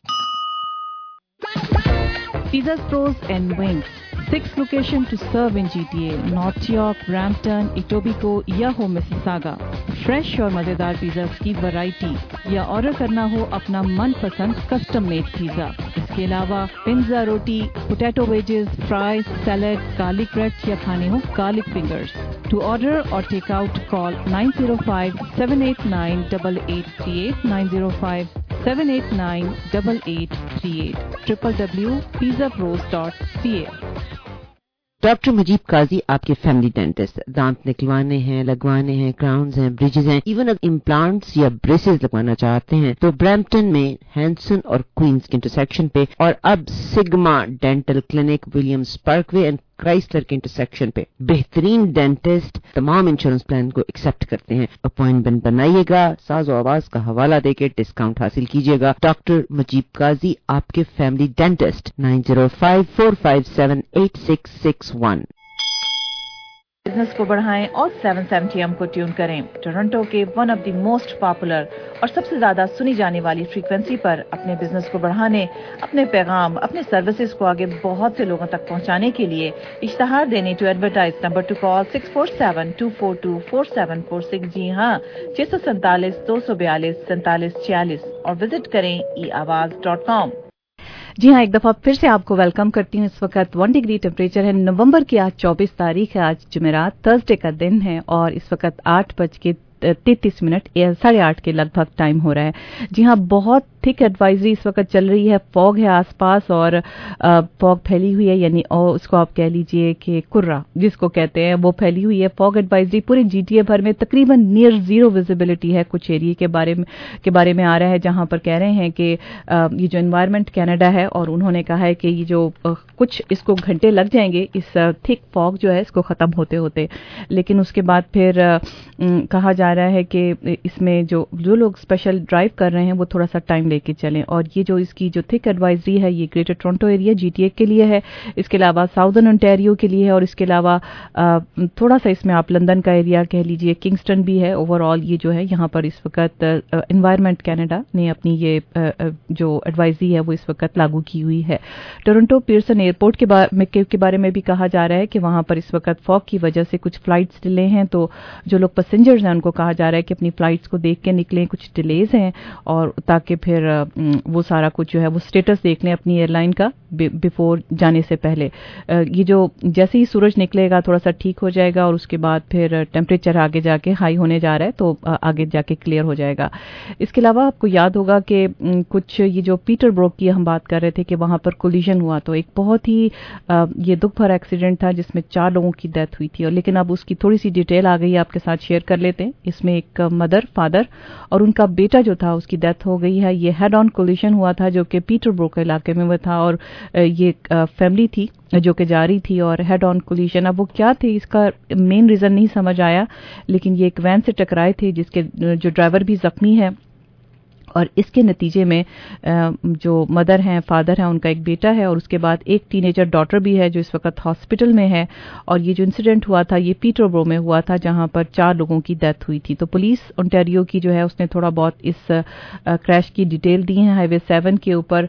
Pizzas Pros and Wings. Six locations to serve in G T A: North York, Brampton, Etobicoke या हो Mississauga. फ्रेश और मजेदार पिज़्ज़ास की वैरायटी या ऑर्डर करना हो अपना मनपसंद कस्टम मेड पिज़्ज़ा। इसके अलावा पिज़्ज़ा, रोटी, potato wedges, fries, salad, garlic bread या खाने हो garlic fingers. To order or take out, call nine zero five, seven eight nine, eight eight three eight, nine zero five, seven eight nine, eight eight three eight, w w w dot pizza pros dot c a। Doctor Mujeeb Qazi आपके family dentist. दांत निकलवाने हैं, लगवाने हैं, crowns हैं, bridges हैं, even अगर implants या ब्रेसेस लगवाना चाहते हैं तो ब्रैम्पटन में हैंसन और क्वींस के इंटरसेक्शन पे, और अब Sigma Dental Clinic Williams Parkway and Chrysler के इंटरसेक्शन पे बेहतरीन डेंटिस्ट तमाम इंश्योरेंस प्लान को एक्सेप्ट करते हैं। अपॉइंटमेंट बनाइएगा, साज़ो आवाज का हवाला देके डिस्काउंट हासिल कीजिएगा। डॉक्टर मजीब काजी आपके family dentist, nine zero five, four five seven, eight six six one. Business को बढ़ाएं और सेवन सेवेंटी एम को ट्यून करें। टोरंटो के one of the most popular और सबसे ज्यादा सुनी जाने वाली फ्रीक्वेंसी पर अपने बिजनेस को बढ़ाने, अपने पैगाम, अपने सर्विसेज को आगे बहुत से लोगों तक पहुंचाने के लिए इश्तहार देने to advertise number to call six four seven, two four two, four seven four six. जी हाँ, छह सौ सैंतालीस, दो सौ बयालीस, सैंतालीस छियालीस, और विजिट करें ई आवाज डॉट कॉम। जी हाँ, एक दफा फिर से आपको वेलकम करती हूँ। इस वक्त वन डिग्री टेम्परेचर है। नवंबर की आज चौबीस तारीख है। आज जुमेरात थर्सडे का दिन है और इस वक्त आठ बज के तैंतीस मिनट या साढ़े आठ के लगभग टाइम हो रहा है। जी हाँ, बहुत थिक एडवाइजरी इस वक्त चल रही है। फॉग है आसपास और फॉग फैली हुई है, यानी और उसको आप कह लीजिए कि कुर्रा जिसको कहते हैं वो फैली हुई है। फॉग एडवाइजरी पूरे जीटीए भर में तकरीबन नियर जीरो विजिबिलिटी है। कुछ एरिया के बारे में के बारे में आ रहा है जहां पर कह रहे हैं कि ये जो एनवायरमेंट कनाडा है और उन्होंने कहा है कि ये जो कुछ इसको घंटे लग जाएंगे इस थिक फॉग जो है इसको खत्म होते होते, लेकिन उसके बाद फिर कहा जा रहा है कि इसमें जो जो लोग स्पेशल ड्राइव कर रहे हैं वो थोड़ा सा टाइम लेके चलें। और ये जो इसकी जो थिक एडवाइजरी है ये ग्रेटर टोरंटो एरिया जीटीए के लिए है, इसके अलावा साउदर्न ओंटारियो के लिए है, और इसके अलावा थोड़ा सा इसमें आप लंदन का एरिया कह लीजिए, किंगस्टन भी है। ओवरऑल ये जो है यहाँ पर इस वक्त एनवायरमेंट कनाडा ने अपनी ये जो एडवाइजरी है वो इस वक्त लागू की हुई है। टोरंटो पियर्सन एयरपोर्ट के, बा, के, के बारे में भी कहा जा रहा है कि वहां पर इस वक्त फॉग की वजह से कुछ फ्लाइट्स डिले हैं, तो जो लोग पैसेंजर्स हैं उनको कहा जा रहा है कि अपनी फ्लाइट्स को देख के निकलें। कुछ डिलेज हैं और ताकि फिर वो सारा कुछ जो है वो स्टेटस देख लें अपनी एयरलाइन का बिफोर जाने से पहले। ये जो जैसे ही सूरज निकलेगा थोड़ा सा ठीक हो जाएगा और उसके बाद फिर टेम्परेचर आगे जाके हाई होने जा रहा है, तो आगे जाके क्लियर हो जाएगा। इसके अलावा आपको याद होगा कि कुछ ये जो पीटरब्रोक की हम बात कर रहे थे कि वहां पर कोलिजन हुआ, तो एक बहुत ही ये दुख भरा एक्सीडेंट था जिसमें चार लोगों की डेथ हुई थी, और लेकिन अब उसकी थोड़ी सी डिटेल आ गई है, आपके साथ शेयर कर लेते हैं इसमें एक मदर, फादर और उनका बेटा जो था उसकी डेथ हो गई है। ये हेड ऑन कोलिशन हुआ था जो कि पीटरब्रो के इलाके में वो था और ये फैमिली थी जो कि जा रही थी और हेड ऑन कोलिशन, अब वो क्या थे इसका मेन रीज़न नहीं समझ आया, लेकिन ये एक वैन से टकराए थे जिसके जो ड्राइवर भी जख्मी है और इसके नतीजे में जो मदर हैं, फादर हैं, उनका एक बेटा है और उसके बाद एक टीनेजर डॉटर भी है जो इस वक्त हॉस्पिटल में है। और ये जो इंसिडेंट हुआ था ये पीटरब्रो में हुआ था जहां पर चार लोगों की डेथ हुई थी। तो पुलिस ओंटारियो की जो है उसने थोड़ा बहुत इस क्रैश की डिटेल दी है। हाईवे सेवन के ऊपर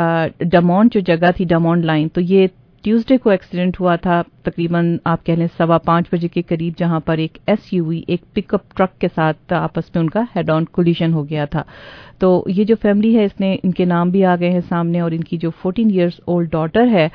डमोंड जो जगह थी, डमोंड लाइन, तो ये ट्यूसडे को एक्सीडेंट हुआ था तकरीबन आप कह लें सवा पाँच बजे के करीब, जहां पर एक एसयूवी एक पिकअप ट्रक के साथ आपस में उनका हेड ऑन कोलिशन हो गया था। तो ये जो फैमिली है इसने इनके नाम भी आ गए हैं सामने और इनकी जो चौदह इयर्स ओल्ड डॉटर है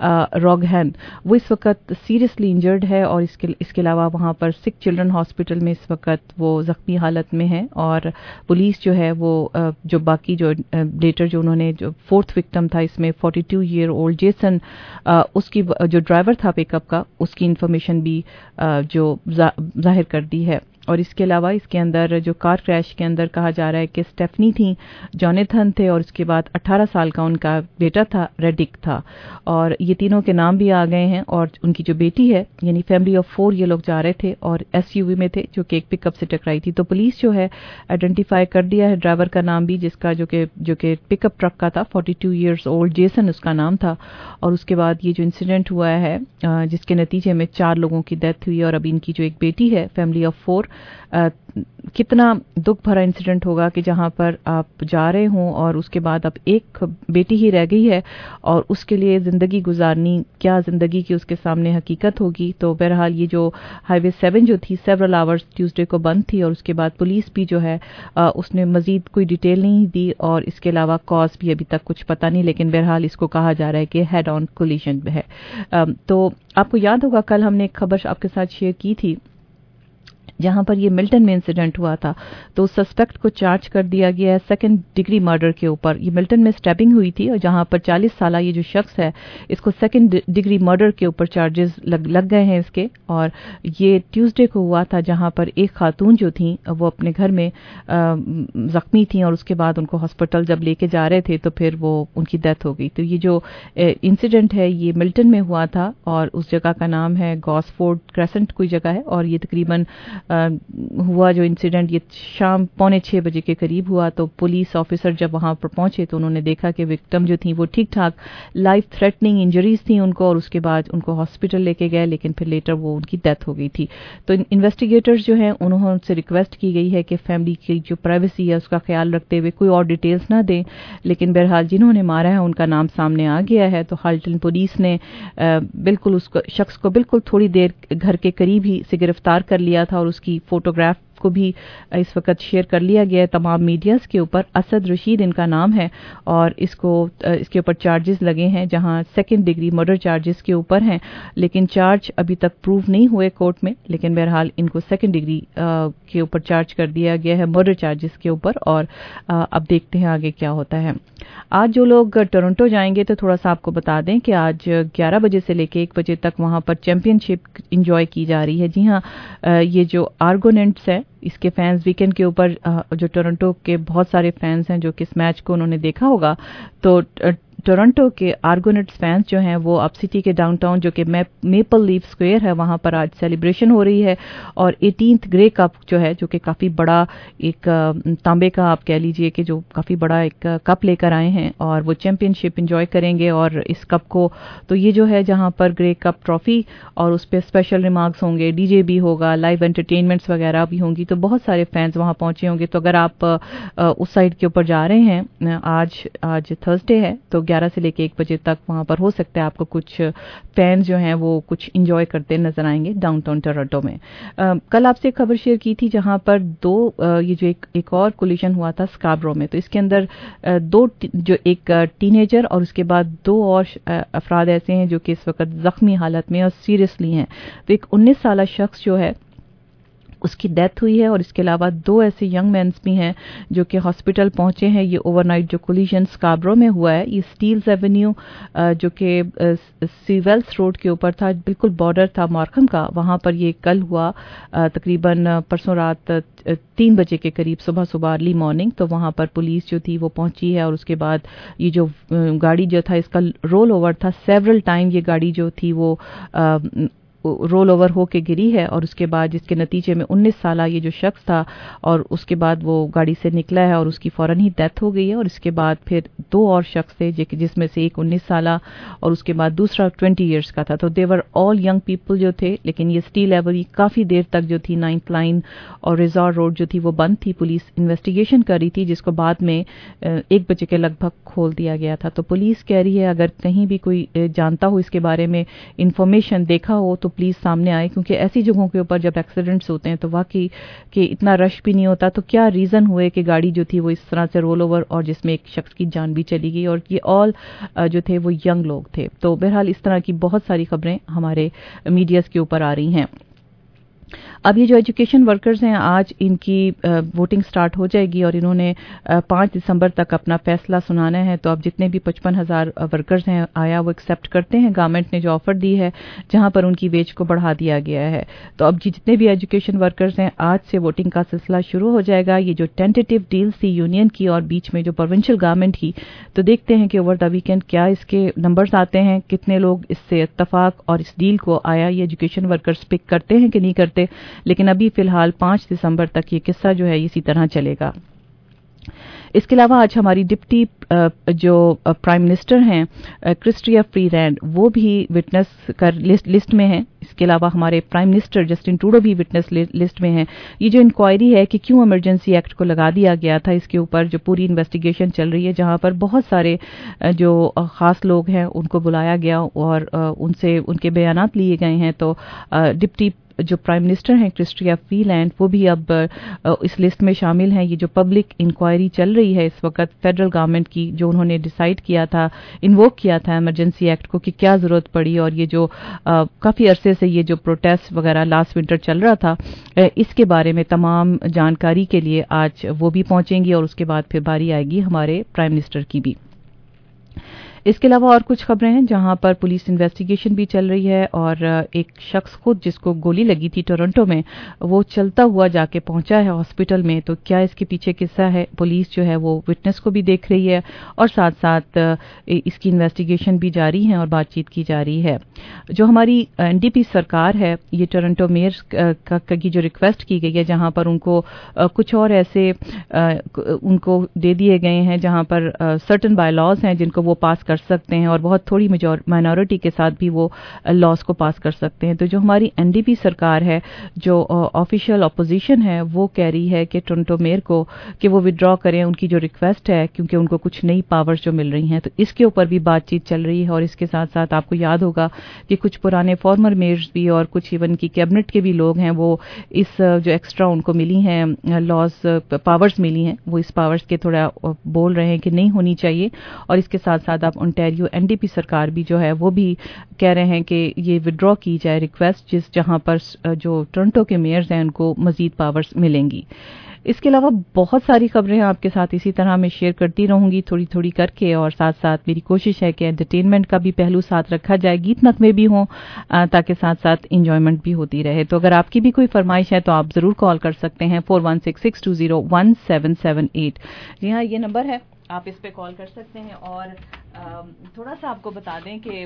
रॉगहैन, वो इस वक्त सीरियसली इंजर्ड है और इसके इसके अलावा वहां पर सिक चिल्ड्रन हॉस्पिटल में इस वक्त वो जख्मी हालत में है। और पुलिस जो है वो जो बाकी जो लेटर जो उन्होंने जो फोर्थ विक्टिम था इसमें बयालीस ईयर ओल्ड जेसन, उसकी जो ड्राइवर था पिकअप का, उसकी इंफॉर्मेशन भी जो जाहिर कर दी है। और इसके अलावा इसके अंदर जो कार क्रैश के अंदर कहा जा रहा है कि स्टेफनी थी, जॉनेथन थे और इसके बाद अठारह साल का उनका बेटा था, रेडिक था। और ये तीनों के नाम भी आ गए हैं और उनकी जो बेटी है, यानी फैमिली ऑफ फोर ये लोग जा रहे थे और एसयूवी में थे जो कि एक पिकअप से टकराई थी। तो पुलिस जो है आइडेंटिफाई कर दिया है ड्राइवर का नाम भी, जिसका जो कि जो कि पिकअप ट्रक का था, बयालीस ईयर्स ओल्ड जेसन उसका नाम था। और उसके बाद ये जो इंसिडेंट हुआ है जिसके नतीजे में चार लोगों की डेथ हुई और अभी इनकी जो एक बेटी है, फैमिली ऑफ फोर, Uh, कितना दुख भरा इंसिडेंट होगा कि जहां पर आप जा रहे हों और उसके बाद अब एक बेटी ही रह गई है और उसके लिए ज़िंदगी गुजारनी, क्या ज़िंदगी की उसके सामने हकीकत होगी। तो बहरहाल ये जो हाईवे सेवन जो थी सेवरल आवर्स ट्यूसडे को बंद थी और उसके बाद पुलिस भी जो है आ, उसने मजीद कोई डिटेल नहीं दी और इसके अलावा कॉज भी अभी तक कुछ पता नहीं, लेकिन बहरहाल इसको कहा जा रहा है कि हेड ऑन कोलिशन है। आ, तो आपको याद होगा कल हमने एक खबर आपके साथ शेयर की थी जहां पर ये मिल्टन में इंसिडेंट हुआ था। तो सस्पेक्ट को चार्ज कर दिया गया है सेकंड डिग्री मर्डर के ऊपर। ये मिल्टन में स्टैबिंग हुई थी और जहां पर चालीस साल ये जो शख्स है इसको सेकंड डिग्री मर्डर के ऊपर चार्जेस लग लग गए हैं इसके। और ये ट्यूसडे को हुआ था जहां पर एक खातून जो थी वो अपने घर में जख्मी थी और उसके बाद उनको हॉस्पिटल जब लेके जा रहे थे तो फिर वो उनकी डेथ हो गई। तो ये जो इंसिडेंट है ये मिल्टन में हुआ था और उस जगह का नाम है गॉसफोर्ड क्रेसेंट कोई जगह है और ये तकरीबन हुआ जो इंसिडेंट ये शाम पौने छह बजे के करीब हुआ। तो पुलिस ऑफिसर जब वहां पर पहुंचे तो उन्होंने देखा कि विक्टिम जो थी वो ठीक ठाक, लाइफ थ्रेटनिंग इंजरीज थी उनको और उसके बाद उनको हॉस्पिटल लेके गए, लेकिन फिर लेटर वो उनकी डेथ हो गई थी। तो इन्वेस्टिगेटर्स जो हैं उन्होंने उनसे रिक्वेस्ट की गई है कि फैमिली की जो प्राइवेसी है उसका ख्याल रखते हुए कोई और डिटेल्स ना दें, लेकिन बहरहाल जिन्होंने मारा है उनका नाम सामने आ गया है। तो हाल्टन पुलिस ने बिल्कुल उस शख्स को बिल्कुल थोड़ी देर घर के करीब ही से गिरफ्तार कर लिया था और उसकी फोटोग्राफ को भी इस वक्त शेयर कर लिया गया है तमाम मीडियाज के ऊपर। असद रशीद इनका नाम है और इसको इसके ऊपर चार्जेस लगे हैं जहां सेकंड डिग्री मर्डर चार्जेस के ऊपर हैं, लेकिन चार्ज अभी तक प्रूव नहीं हुए कोर्ट में, लेकिन बहरहाल इनको सेकंड डिग्री के ऊपर चार्ज कर दिया गया है मर्डर चार्जेस के ऊपर। और अब देखते हैं आगे क्या होता है। आज जो लोग टोरंटो जाएंगे तो थोड़ा सा आपको बता दें कि आज ग्यारह बजे से लेकर एक बजे तक वहां पर चैंपियनशिप इंजॉय की जा रही है। जी हाँ, ये जो आर्गोनेंट्स है इसके फैंस वीकेंड के ऊपर जो टोरंटो के बहुत सारे फैंस हैं जो कि इस मैच को उन्होंने देखा होगा, तो टोरंटो के आर्गोनेट्स फैंस जो हैं वो अब सिटी के डाउनटाउन जो कि मेपल लीफ स्क्वायर है वहां पर आज सेलिब्रेशन हो रही है और एटीन्थ ग्रे कप जो है जो कि काफ़ी बड़ा एक तांबे का आप कह लीजिए कि जो काफ़ी बड़ा एक कप लेकर आए हैं और वो चैंपियनशिप इंजॉय करेंगे। और इस कप को तो ये जो है जहां पर ग्रे कप ट्रॉफी और उस पर स्पेशल रिमार्क्स होंगे, डीजे भी होगा, लाइव एंटरटेनमेंट्स वगैरह भी होंगी, तो बहुत सारे फैंस वहां पहुंचे होंगे। तो अगर आप उस साइड के ऊपर जा रहे हैं, आज आज थर्सडे है तो ग्यारह से लेकर एक बजे तक वहां पर हो सकता है आपको कुछ फैंस जो हैं वो कुछ इंजॉय करते नजर आएंगे डाउनटाउन टोरंटो में। आ, कल आपसे एक खबर शेयर की थी जहां पर दो आ, ये जो एक एक और कोलिशन हुआ था स्काब्रो में, तो इसके अंदर आ, दो जो एक टीनेजर और उसके बाद दो और अफराद ऐसे हैं जो कि इस वक्त जख्मी हालत में और सीरियसली हैं। तो एक उन्नीस साल शख्स जो है اس کی ڈیتھ ہوئی ہے. اور اس کے علاوہ دو ایسے ینگ مینس بھی ہیں جو کہ ہاسپٹل پہنچے ہیں. یہ اوور نائٹ جو کولیشن اسکاربرو میں ہوا ہے, یہ اسٹیلز ایونیو جو کہ سی ویلس روڈ کے اوپر تھا, بالکل بارڈر تھا مارکھم کا, وہاں پر یہ کل ہوا تقریباً پرسوں رات تین بجے کے قریب, صبح صبح ارلی مارننگ. تو وہاں پر پولیس جو تھی وہ پہنچی ہے اور اس کے بعد یہ جو گاڑی جو تھا اس کا رول اوور تھا, سیورل ٹائم یہ گاڑی جو تھی وہ رول اوور ہو کے گری ہے اور اس کے بعد جس کے نتیجے میں انیس سالہ یہ جو شخص تھا اور اس کے بعد وہ گاڑی سے نکلا ہے اور اس کی فوراً ہی ڈیتھ ہو گئی ہے. اور اس کے بعد پھر دو اور شخص تھے جس میں سے ایک انیس سالہ اور اس کے بعد دوسرا ٹوینٹی ایئرس کا تھا. تو دیور آل ینگ پیپل جو تھے, لیکن یہ اسٹیل ایوری کافی دیر تک جو تھی نائنتھ لائن اور ریزور روڈ جو تھی وہ بند تھی. پولیس انویسٹیگیشن کر رہی تھی جس کو بعد میں ایک بجے کے لگ بھگ کھول دیا گیا تھا. تو پولیس کہہ رہی ہے اگر کہیں بھی کوئی جانتا ہو اس کے بارے میں انفارمیشن دیکھا ہو تو پلیز سامنے آئے, کیونکہ ایسی جگہوں کے اوپر جب ایکسیڈنٹس ہوتے ہیں تو واقعی کہ اتنا رش بھی نہیں ہوتا. تو کیا ریزن ہوئے کہ گاڑی جو تھی وہ اس طرح سے رول اوور اور جس میں ایک شخص کی جان بھی چلی گئی, اور یہ آل جو تھے وہ ینگ لوگ تھے. تو بہرحال اس طرح کی بہت ساری خبریں ہمارے میڈیاز کے اوپر آ رہی ہیں. اب یہ جو ایجوکیشن ورکرز ہیں, آج ان کی ووٹنگ سٹارٹ ہو جائے گی اور انہوں نے پانچ دسمبر تک اپنا فیصلہ سنانا ہے. تو اب جتنے بھی پچپن ہزار ورکرز ہیں آیا وہ ایکسیپٹ کرتے ہیں گورنمنٹ نے جو آفر دی ہے جہاں پر ان کی ویج کو بڑھا دیا گیا ہے. تو اب جتنے بھی ایجوکیشن ورکرز ہیں آج سے ووٹنگ کا سلسلہ شروع ہو جائے گا. یہ جو ٹینٹیٹیو ڈیلز تھی یونین کی اور بیچ میں جو پروونشل گورنمنٹ کی, تو دیکھتے ہیں کہ اوور دا ویکینڈ کیا اس کے نمبرز آتے ہیں, کتنے لوگ اس سے اتفاق اور اس ڈیل کو آیا یہ ایجوکیشن ورکرز پک کرتے ہیں کہ نہیں کرتے. لیکن ابھی فی الحال پانچ دسمبر تک یہ قصہ جو ہے اسی طرح چلے گا. اس کے علاوہ آج ہماری ڈپٹی جو پرائم منسٹر ہیں کرسٹیا فری لینڈ وہ بھی وٹنس کر لسٹ میں ہیں. اس کے علاوہ ہمارے پرائم منسٹر جسٹن ٹروڈو بھی وٹنس لسٹ میں ہیں. یہ جو انکوائری ہے کہ کیوں ایمرجنسی ایکٹ کو لگا دیا گیا تھا, اس کے اوپر جو پوری انویسٹیگیشن چل رہی ہے جہاں پر بہت سارے جو خاص لوگ ہیں ان کو بلایا گیا اور ان سے ان کے بیانات لیے گئے ہیں. تو ڈپٹی جو پرائم منسٹر ہیں کرسٹیا فری لینڈ وہ بھی اب اس لسٹ میں شامل ہیں. یہ جو پبلک انکوائری چل رہی ہے اس وقت فیڈرل گورنمنٹ کی, جو انہوں نے ڈیسائیڈ کیا تھا انووک کیا تھا ایمرجنسی ایکٹ کو کہ کیا ضرورت پڑی, اور یہ جو کافی عرصے سے یہ جو پروٹیسٹ وغیرہ لاسٹ ونٹر چل رہا تھا اس کے بارے میں تمام جانکاری کے لیے آج وہ بھی پہنچیں گی اور اس کے بعد پھر باری آئے گی ہمارے پرائم منسٹر کی بھی. اس کے علاوہ اور کچھ خبریں ہیں جہاں پر پولیس انویسٹیگیشن بھی چل رہی ہے اور ایک شخص خود جس کو گولی لگی تھی ٹورنٹو میں وہ چلتا ہوا جا کے پہنچا ہے ہاسپٹل میں. تو کیا اس کے پیچھے قصہ ہے, پولیس جو ہے وہ وٹنس کو بھی دیکھ رہی ہے اور ساتھ ساتھ اس کی انویسٹیگیشن بھی جاری ہے اور بات چیت کی جا رہی ہے. جو ہماری این ڈی پی سرکار ہے یہ ٹورنٹو میئر کی جو ریکویسٹ کی گئی ہے جہاں پر ان کو کچھ اور ایسے ان کو دے دیے گئے ہیں جہاں پر سرٹن بائی لاز ہیں جن کو وہ پاس کر سکتے ہیں اور بہت تھوڑی مائنورٹی کے ساتھ بھی وہ لاز کو پاس کر سکتے ہیں. تو جو ہماری این ڈی پی سرکار ہے جو آفیشیل اپوزیشن ہے وہ کہہ رہی ہے کہ ٹورنٹو میئر کو کہ وہ ودرا کریں ان کی جو ریکویسٹ ہے کیونکہ ان کو کچھ نئی پاورز جو مل رہی ہیں. تو اس کے اوپر بھی بات چیت چل رہی ہے اور اس کے ساتھ ساتھ آپ کو یاد ہوگا کہ کچھ پرانے فارمر میئرز بھی اور کچھ ایون کی کیبنٹ کے بھی لوگ ہیں وہ اس جو ایکسٹرا ان کو ملی ہیں لاز پاورز ملی ہیں وہ اس پاورز کے تھوڑا بول رہے ہیں کہ نہیں ہونی چاہیے. اور اس کے ساتھ ساتھ آپ انٹیریو این ڈی پی سرکار بھی جو ہے وہ بھی کہہ رہے ہیں کہ یہ ودرا کی جائے ریکویسٹ جس جہاں پر جو ٹورنٹو کے میئرز ہیں ان کو مزید پاورز ملیں گی. اس کے علاوہ بہت ساری خبریں آپ کے ساتھ اسی طرح میں شیئر کرتی رہوں گی تھوڑی تھوڑی کر کے, اور ساتھ ساتھ میری کوشش ہے کہ انٹرٹینمنٹ کا بھی پہلو ساتھ رکھا جائے, گیت نغمے بھی ہوں تاکہ ساتھ ساتھ انجوائمنٹ بھی ہوتی رہے. تو اگر آپ کی بھی کوئی فرمائش ہے تو آپ ضرور کال کر سکتے ہیں four one six six two zero one seven seven eight. جی ہاں یہ نمبر ہے, آپ اس پہ کال کر سکتے ہیں. اور تھوڑا سا آپ کو بتا دیں کہ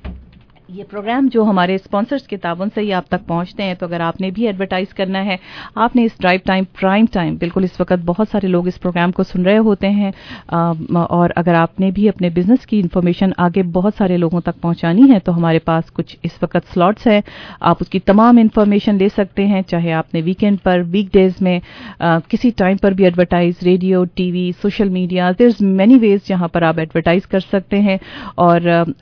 یہ پروگرام جو ہمارے اسپانسرز کے تعاون سے ہی آپ تک پہنچتے ہیں. تو اگر آپ نے بھی ایڈورٹائز کرنا ہے, آپ نے اس ڈرائیو ٹائم پرائم ٹائم بالکل اس وقت بہت سارے لوگ اس پروگرام کو سن رہے ہوتے ہیں اور اگر آپ نے بھی اپنے بزنس کی انفارمیشن آگے بہت سارے لوگوں تک پہنچانی ہے تو ہمارے پاس کچھ اس وقت سلاٹس ہیں, آپ اس کی تمام انفارمیشن لے سکتے ہیں. چاہے آپ نے ویکینڈ پر, ویک ڈیز میں, کسی ٹائم پر بھی advertise, radio, TV, social media, there is many ways جہاں پر آپ ایڈورٹائز کر سکتے ہیں. اور آپ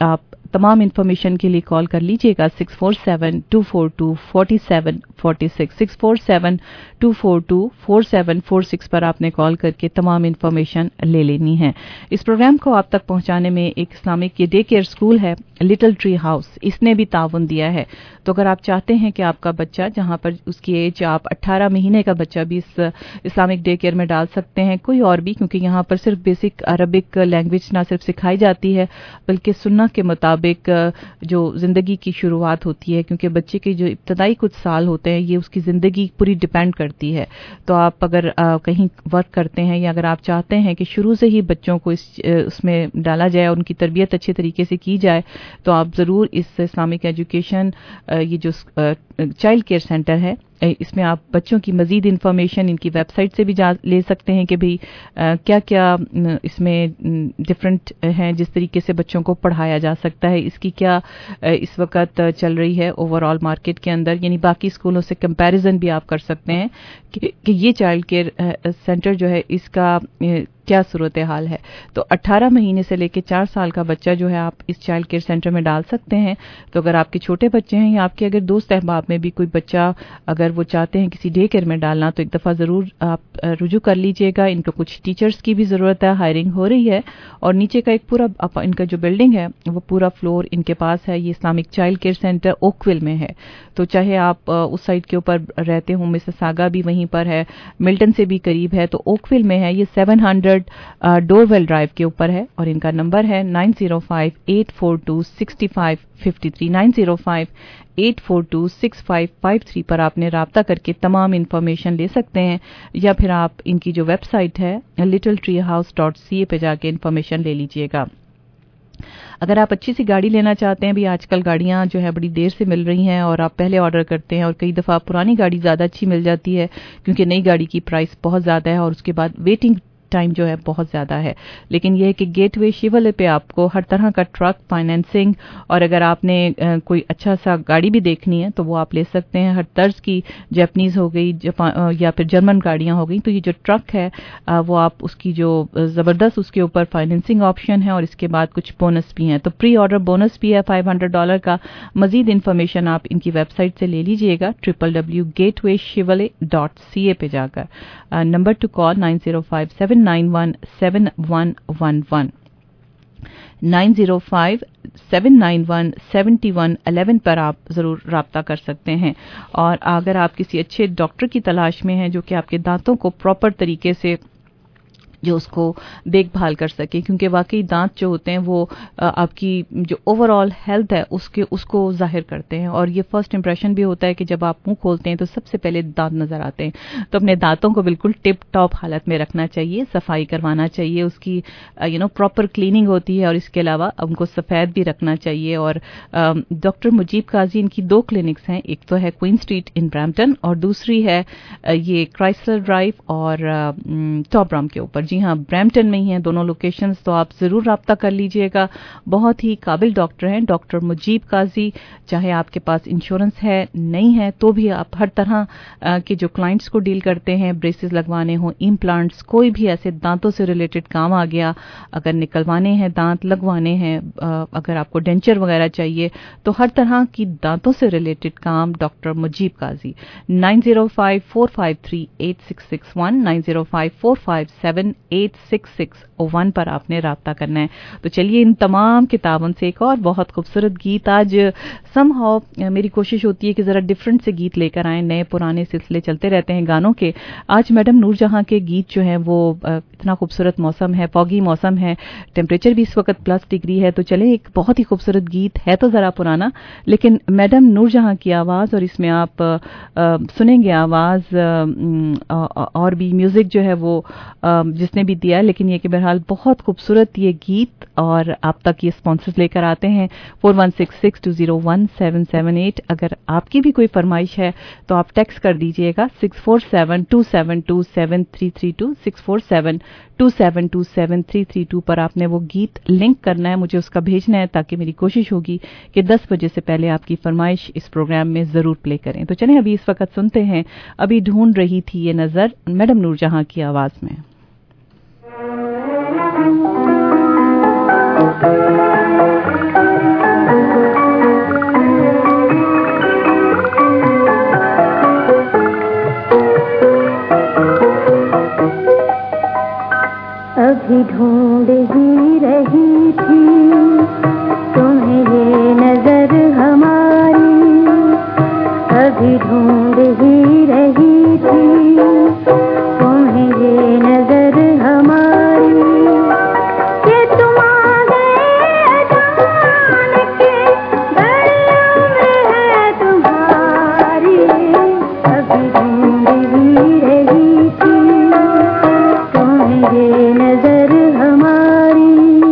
तमाम इन्फॉर्मेशन के लिए कॉल कर लीजिएगा six four seven two four two four seven four six six four seven two four two four seven four six पर आपने कॉल करके तमाम इन्फॉर्मेशन ले लेनी है। इस प्रोग्राम को आप तक पहुंचाने में एक इस्लामिक ये डे केयर स्कूल है लिटिल ट्री हाउस, इसने भी ताउन दिया है। तो अगर आप चाहते हैं कि आपका बच्चा, जहां पर उसकी एज आप अट्ठारह महीने का बच्चा भी इस इस्लामिक डे केयर में डाल सकते हैं, कोई और भी, क्योंकि यहाँ पर सिर्फ बेसिक अरबिक लैंग्वेज ना सिर्फ सिखाई जाती है बल्कि सुन्ना के मुताबिक जो जिंदगी की शुरुआत होती है, क्योंकि बच्चे के जो इब्तदाई कुछ साल होते हैं ये उसकी जिंदगी पूरी डिपेंड करती है। तो आप अगर आ, कहीं वर्क करते हैं या अगर आप चाहते हैं कि शुरू से ही बच्चों को इस उसमें डाला जाए, उनकी तरबियत अच्छे तरीके से की जाए, तो आप ज़रूर इस इस्लामिक एजुकेशन ये जो चाइल्ड केयर सेंटर है इसमें आप बच्चों की मजीद इन्फॉर्मेशन इनकी वेबसाइट से भी जा ले सकते हैं कि भाई क्या क्या इसमें डिफरेंट हैं, जिस तरीके से बच्चों को पढ़ाया जा सकता है, इसकी क्या इस वक्त चल रही है ओवरऑल मार्केट के अंदर, यानी बाकी स्कूलों से कंपैरिजन भी आप कर सकते हैं कि, कि ये चाइल्ड केयर सेंटर जो है इसका क्या सूरत हाल है। तो अट्ठारह महीने से लेकर चार साल का बच्चा जो है आप इस चाइल्ड केयर सेंटर में डाल सकते हैं। तो अगर आपके छोटे बच्चे हैं या आपके अगर दोस्त अहबाब में भी कोई बच्चा अगर वो चाहते हैं किसी डे केयर में डालना, तो एक दफ़ा ज़रूर आप रुजू कर लीजिएगा। इनको कुछ टीचर्स की भी ज़रूरत है, हायरिंग हो रही है, और नीचे का एक पूरा इनका जो बिल्डिंग है वो पूरा फ्लोर इनके पास है। ये Islamic child care centre Oakville में है, तो चाहे आप उस साइड के ऊपर रहते हो, मिसिसागा भी वहीं पर है, मिल्टन से भी करीब है, तो ओकविल में है। ये सेवन हंड्रेड डोरवेल ड्राइव के ऊपर है और इनका नंबर है nine zero five eight four two six five fifty three nine zero five eight four two six five five three पर आपने राब्ता करके तमाम इन्फॉर्मेशन ले सकते हैं, या फिर आप इनकी जो वेबसाइट है Little tree house dot C A पे जाके इन्फॉर्मेशन ले लीजिएगा। अगर आप अच्छी सी गाड़ी लेना चाहते हैं, भी आजकल गाड़ियां जो है बड़ी देर से मिल रही हैं और आप पहले ऑर्डर करते हैं और कई दफ़ा पुरानी गाड़ी ज़्यादा अच्छी मिल जाती है क्योंकि नई गाड़ी की प्राइस बहुत ज़्यादा है और उसके बाद वेटिंग टाइम जो है बहुत ज़्यादा है। लेकिन यह है कि गेटवे शिवले पे आपको हर तरह का ट्रक फाइनेंसिंग, और अगर आपने कोई अच्छा सा गाड़ी भी देखनी है तो वो आप ले सकते हैं। हर तर्ज की जैपनीज़ हो गई या फिर जर्मन गाड़ियाँ हो गई, तो ये जो ट्रक है वो आप उसकी जो ज़बरदस्त उसके ऊपर फाइनेंसिंग ऑप्शन है और इसके बाद कुछ बोनस भी हैं। तो प्री ऑर्डर बोनस भी है फाइव हंड्रेड डॉलर का। मजीद इन्फॉर्मेशन आप इनकी वेबसाइट से ले लीजिएगा ट्रिपल डब्ल्यू गेटवे शिवले डॉट सी ए पे जाकर। Number to call nine zero five seven nine one seven one one one nine zero five seven nine one seven one one one पर आप ज़रूर राब्ता कर सकते हैं। और अगर आप किसी अच्छे डॉक्टर की तलाश में हैं जो कि आपके दांतों को प्रॉपर तरीके से जो उसको देखभाल कर सके, क्योंकि वाकई दांत जो होते हैं वो आपकी जो ओवरऑल हेल्थ है उसके उसको जाहिर करते हैं, और ये फर्स्ट इंप्रेशन भी होता है कि जब आप मुंह खोलते हैं तो सबसे पहले दांत नजर आते हैं। तो अपने दांतों को बिल्कुल टिप टॉप हालत में रखना चाहिए, सफाई करवाना चाहिए, उसकी यू नो प्रॉपर क्लीनिंग होती है, और इसके अलावा उनको सफ़ेद भी रखना चाहिए। और डॉक्टर मुजीब काजी, इनकी दो क्लिनिक्स हैं, एक तो है क्वीन स्ट्रीट इन ब्रैम्पटन और दूसरी है ये क्राइसलर ड्राइव और टॉपराम के ऊपर। जी हाँ, ब्रैम्पटन में ही हैं दोनों लोकेशंस, तो आप ज़रूर राब्ता कर लीजिएगा। बहुत ही काबिल डॉक्टर हैं डॉक्टर मुजीब काजी। चाहे आपके पास इंश्योरेंस है नहीं है तो भी आप हर तरह के जो क्लाइंट्स को डील करते हैं, ब्रेसेस लगवाने हो, इम्प्लांट्स, कोई भी ऐसे दांतों से रिलेटेड काम आ गया, अगर निकलवाने हैं, दांत लगवाने हैं, अगर आपको डेंचर वगैरह चाहिए, तो हर तरह की दांतों से रिलेटेड काम doctor Mujeeb Qazi. Nine zero five four five three eight six six one nine zero five four five seven eight six six one पर आपने राब्ता करना है। तो चलिए इन तमाम किताबों से एक और बहुत खूबसूरत गीत। आज समहाउ मेरी कोशिश होती है कि ज़रा डिफरेंट से गीत लेकर आएँ, नए पुराने सिलसिले चलते रहते हैं गानों के। आज मैडम नूरजहां के गीत जो हैं वो इतना खूबसूरत मौसम है, फॉगी मौसम है, टेम्परेचर भी इस वक्त प्लस डिग्री है, तो चले एक बहुत ही खूबसूरत गीत है, तो ज़रा पुराना, लेकिन मैडम नूरजहां की आवाज़, और इसमें आप आ, सुनेंगे आवाज़ और भी म्यूज़िक जो है वो आ, जिसने भी दिया, लेकिन ये कि बहरहाल बहुत खूबसूरत ये गीत, और आप तक ये स्पॉन्सर्स लेकर आते हैं four one six six two zero one seven seven eight. अगर आपकी भी कोई फरमाइश है तो आप टेक्स्ट कर दीजिएगा six four seven two seven two seven three three two six four seven two seven two seven three three two पर आपने वो गीत लिंक करना है, मुझे उसका भेजना है, ताकि मेरी कोशिश होगी कि दस बजे से पहले आपकी फरमाइश इस प्रोग्राम में ज़रूर प्ले करें। तो चलें अभी इस वक्त सुनते हैं अभी ढूंढ रही थी ये नज़र मैडम नूरजहां की आवाज़ में। कभी ढूंढ ही रही थी तुम्हें ये नजर हमारी कि तुम आ गए अचानक बड़ी उम्र है तुम्हारी कभी ढूंढ ही रही थी तुम्हें ये नजर हमारी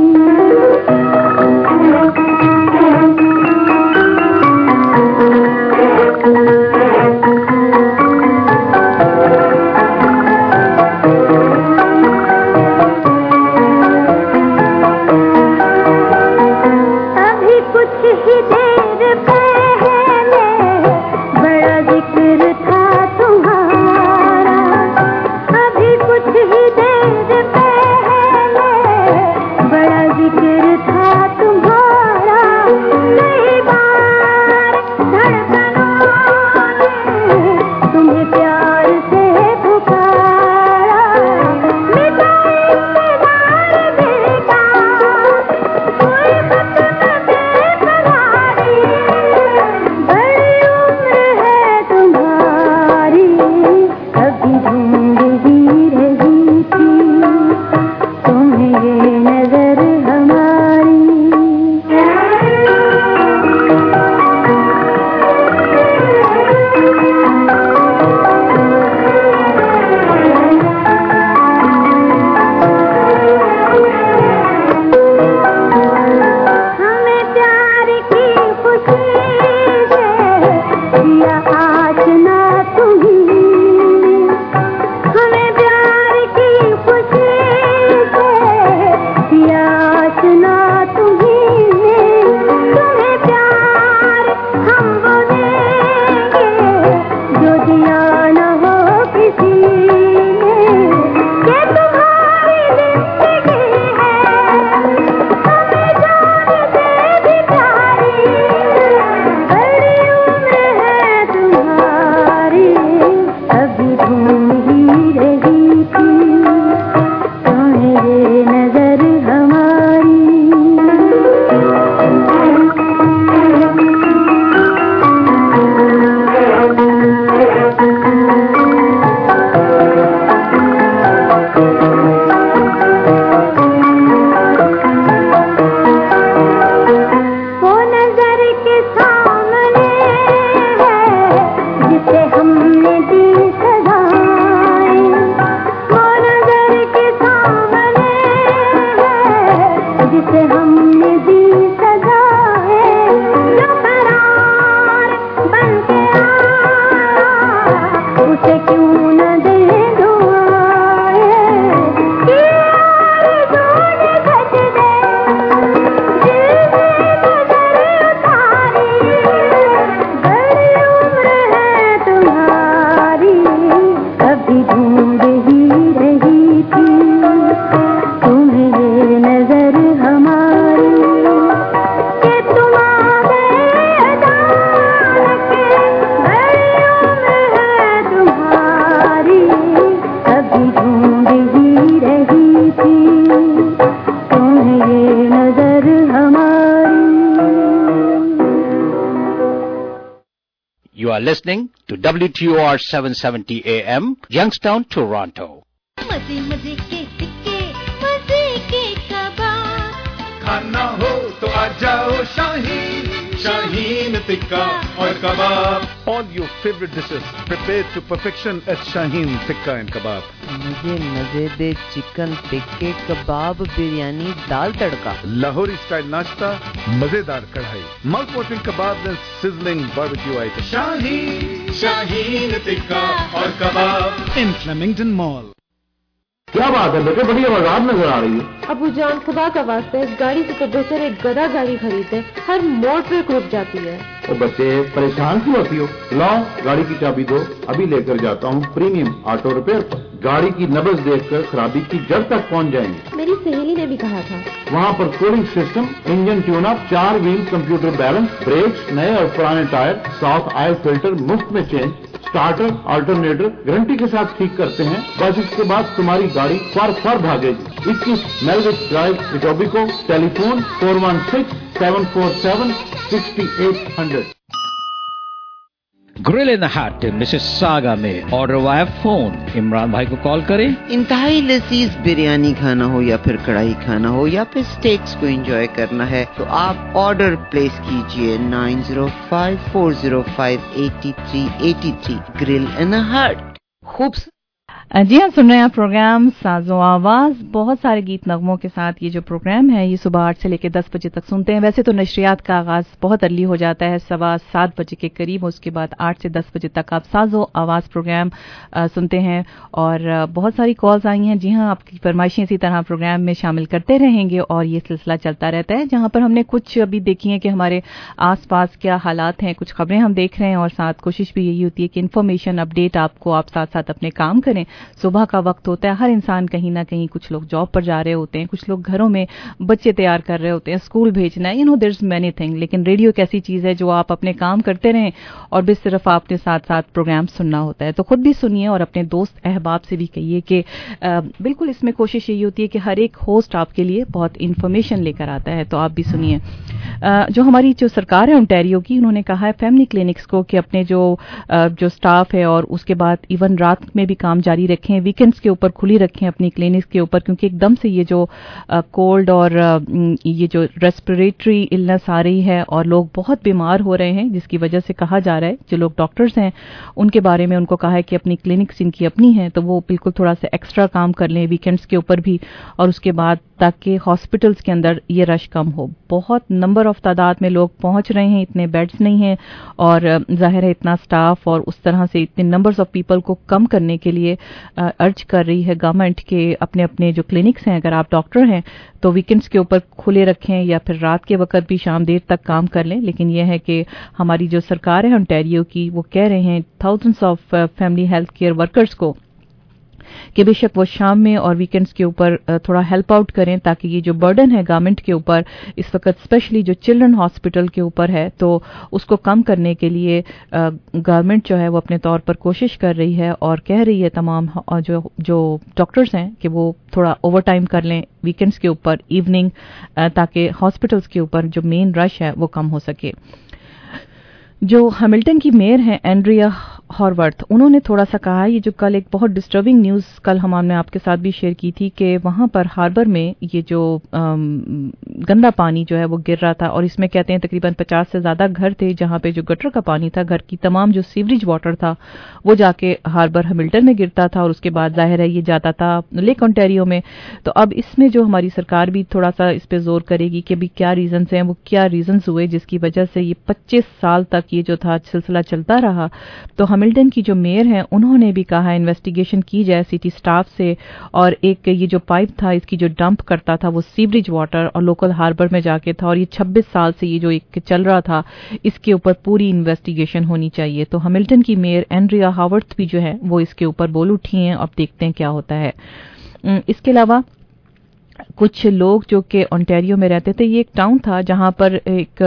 You are listening to W T O R seven seventy A M, Youngstown, Toronto. मजे मजे के टिक्के मजे के कबाब खाना हो तो आ जाओ शाहीन शाहीन टिक्का और कबाब. All your favorite dishes prepared to perfection at Shaheen Tikka and Kebab. मुझे मजेदार चिकन टिक्के कबाब बिरयानी दाल तड़का. Lahori style नाश्ता मजेदार कढ़ाई. Mouth watering kebabs and sizzling barbecue items. Shaheen Shaheen Tikka और कबाब in Flemington Mall. क्या बात है बेटे, बड़ी आवाज़ नजर आ रही है. अबू जान खुदा का वास्ता इस गाड़ी से तो बेहतर एक गधा गाड़ी खरीदे, हर मोड़ पे रुक जाती है. ओ बच्चे परेशान क्यों होती हो? लाओ गाड़ी की चाबी दो, अभी लेकर जाता हूँ प्रीमियम ऑटो रिपेयर पर. गाड़ी की नब्ज देखकर खराबी की जड़ तक पहुँच जाएंगे. मेरी सहेली ने भी कहा था. वहाँ पर cooling system, engine tune up, चार व्हील कंप्यूटर बैलेंस, ब्रेक्स, नए और पुराने टायर, साउथ ऑयल फिल्टर मुफ्त में चेंज, स्टार्टर अल्टरनेटर गारंटी के साथ ठीक करते हैं. बस इसके बाद तुम्हारी गाड़ी फर फर भागेगी. इक्कीस Melwich Drive, Etobicoke. Telephone four one six seven four seven sixty eight hundred. Grill in the Hut Mississauga में ऑर्डर वाया फोन। इमरान भाई को कॉल करें। इंतहाई लजीज बिरयानी खाना हो या फिर कढ़ाई खाना हो या फिर स्टेक्स को एंजॉय करना है तो आप ऑर्डर प्लेस कीजिए nine zero five four zero five eight three eight three. Grill in the Hut. खूब जी हाँ, सुन रहे हैं आप प्रोग्राम साजो आवाज। बहुत सारे गीत नगमों के साथ ये जो प्रोग्राम है ये सुबह आठ से लेकर दस बजे तक सुनते हैं। वैसे तो नशरियात का आगाज बहुत अर्ली हो जाता है, सवा सात बजे के करीब। उसके बाद आठ से दस बजे तक आप साजो आवाज प्रोग्राम आ, सुनते हैं और आ, बहुत सारी कॉल्स आई हैं। जी हाँ, आपकी फरमाइशें इसी तरह प्रोग्राम में शामिल करते रहेंगे और ये सिलसिला चलता रहता है, जहाँ पर हमने कुछ अभी देखी है कि हमारे आस पास क्या हालात हैं, कुछ खबरें हम देख रहे हैं और साथ कोशिश भी यही होती है कि इन्फॉर्मेशन अपडेट आपको आप साथ साथ अपने काम करें। सुबह का वक्त होता है, हर इंसान कहीं ना कहीं, कुछ लोग जॉब पर जा रहे होते हैं, कुछ लोग घरों में बच्चे तैयार कर रहे होते हैं, स्कूल भेजना है, you know there is many thing. लेकिन रेडियो एक ऐसी चीज है जो आप अपने काम करते रहें और भी सिर्फ आपने साथ साथ प्रोग्राम सुनना होता है। तो खुद भी सुनिए और अपने दोस्त अहबाब से भी कहिए कि बिल्कुल इसमें कोशिश यही होती है कि हर एक होस्ट आपके लिए बहुत इन्फॉर्मेशन लेकर आता है, तो आप भी सुनिए। जो हमारी जो सरकार है ओंटारियो की, उन्होंने कहा है फैमिली क्लिनिक्स को कि अपने जो जो स्टाफ है और उसके बाद इवन रात में भी काम जारी रखें, वीकेंड्स के ऊपर खुली रखें अपनी क्लिनिक्स के ऊपर, क्योंकि एकदम से ये जो कोल्ड और आ, ये जो रेस्पिरेटरी इलनेस आ रही है और लोग बहुत बीमार हो रहे हैं, जिसकी वजह से कहा जा रहा है जो लोग डॉक्टर्स हैं उनके बारे में उनको कहा है कि अपनी क्लिनिक्स इनकी अपनी हैं तो वो बिल्कुल थोड़ा सा एक्स्ट्रा काम कर लें वीकेंड्स के ऊपर भी, और उसके बाद ताकि हॉस्पिटल्स के अंदर ये रश कम हो। बहुत नंबर ऑफ तादाद में लोग पहुंच रहे हैं, इतने बेड्स नहीं हैं और जाहिर है इतना स्टाफ और उस तरह से इतने नंबर्स ऑफ पीपल को कम करने के लिए अर्ज कर रही है गवर्नमेंट के अपने अपने जो क्लिनिक्स हैं, अगर आप डॉक्टर हैं तो वीकेंड्स के ऊपर खुले रखें या फिर रात के वक्त भी शाम देर तक काम कर लें। लेकिन यह है कि हमारी जो सरकार है ओंटारियो की, वो कह रहे हैं thousands of family health care workers को कि बेशक वो शाम में और वीकेंड्स के ऊपर थोड़ा हेल्प आउट करें, ताकि ये जो बर्डन है गवर्नमेंट के ऊपर इस वक्त स्पेशली जो चिल्ड्रन हॉस्पिटल के ऊपर है, तो उसको कम करने के लिए गवर्नमेंट जो है वो अपने तौर पर कोशिश कर रही है और कह रही है तमाम जो जो डॉक्टर्स हैं कि वो थोड़ा ओवर टाइम कर लें वीकेंड्स के ऊपर, इवनिंग, ताकि हॉस्पिटल्स के ऊपर जो मेन रश है वो कम हो सके। जो हैमिल्टन की मेयर हैं एंड्रिया हॉरवर्थ, उन्होंने थोड़ा सा कहा, ये जो कल एक बहुत डिस्टर्बिंग न्यूज़ कल हमने आपके साथ भी शेयर की थी कि वहाँ पर हार्बर में ये जो गंदा पानी जो है वो गिर रहा था और इसमें कहते हैं तकरीबन पचास से ज़्यादा घर थे जहाँ पे जो गटर का पानी था, घर की तमाम जो सीवरेज वाटर था वो जाके हार्बर हैमिल्टन में गिरता था और उसके बाद जाहिर है ये जाता था लेक ओंटारियो में। तो अब इसमें जो हमारी सरकार भी थोड़ा सा इस पर जोर करेगी कि भी क्या रीजंस हैं, वो क्या रीजंस हुए जिसकी वजह से ये पच्चीस साल तक ये जो था सिलसिला चलता रहा। तो हैमिल्टन की जो मेयर हैं उन्होंने भी कहा इन्वेस्टिगेशन की जाए सिटी स्टाफ से, और एक ये जो पाइप था इसकी जो डंप करता था वो सीवरेज वाटर और लोकल हार्बर में जाके था और ये छब्बीस साल से ये जो एक चल रहा था इसके ऊपर पूरी इन्वेस्टिगेशन होनी चाहिए। तो हैमिल्टन की मेयर एंड्रिया हॉवर्थ भी जो है वो इसके ऊपर बोल उठी हैं, अब देखते हैं क्या होता है। इसके अलावा कुछ लोग जो कि ओंटारियो में रहते थे, ये एक टाउन था जहां पर एक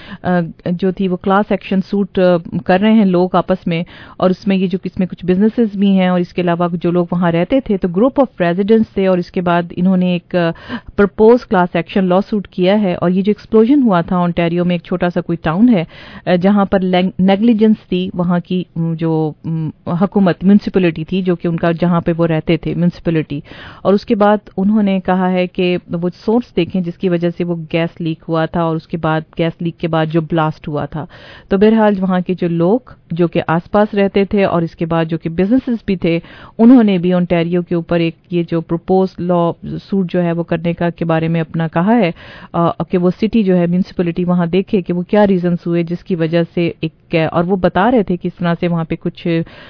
जो थी वो क्लास एक्शन सूट कर रहे हैं लोग आपस में, और उसमें ये जो इसमें कुछ बिजनेसेस भी हैं और इसके अलावा जो लोग वहां रहते थे तो ग्रुप ऑफ रेजिडेंट्स थे और इसके बाद इन्होंने एक propose class action lawsuit किया है। और ये जो एक्सप्लोजन हुआ था ओंटारियो में, एक छोटा सा कोई टाउन है जहां पर नेग्लिजेंस थी वहां की जो हुकूमत म्यूनसिपलिटी थी जो कि उनका जहां पे वो रहते थे म्यूनसिपलिटी, और उसके बाद उन्होंने कहा है कि वो सोर्स देखें जिसकी वजह से वो गैस लीक हुआ था और उसके बाद गैस लीक के बाद जो ब्लास्ट हुआ था। तो बहरहाल वहां के जो लोग जो कि आसपास रहते थे और इसके बाद जो कि बिजनेसेस भी थे, उन्होंने भी ओंटारियो के ऊपर एक ये जो प्रपोज लॉ सूट जो है वो करने का के बारे में अपना कहा है कि वो सिटी जो है म्यूनसिपलिटी वहां देखे कि वो क्या रीजंस हुए जिसकी वजह से एक, और वो बता रहे थे कि इस तरह से वहां पे कुछ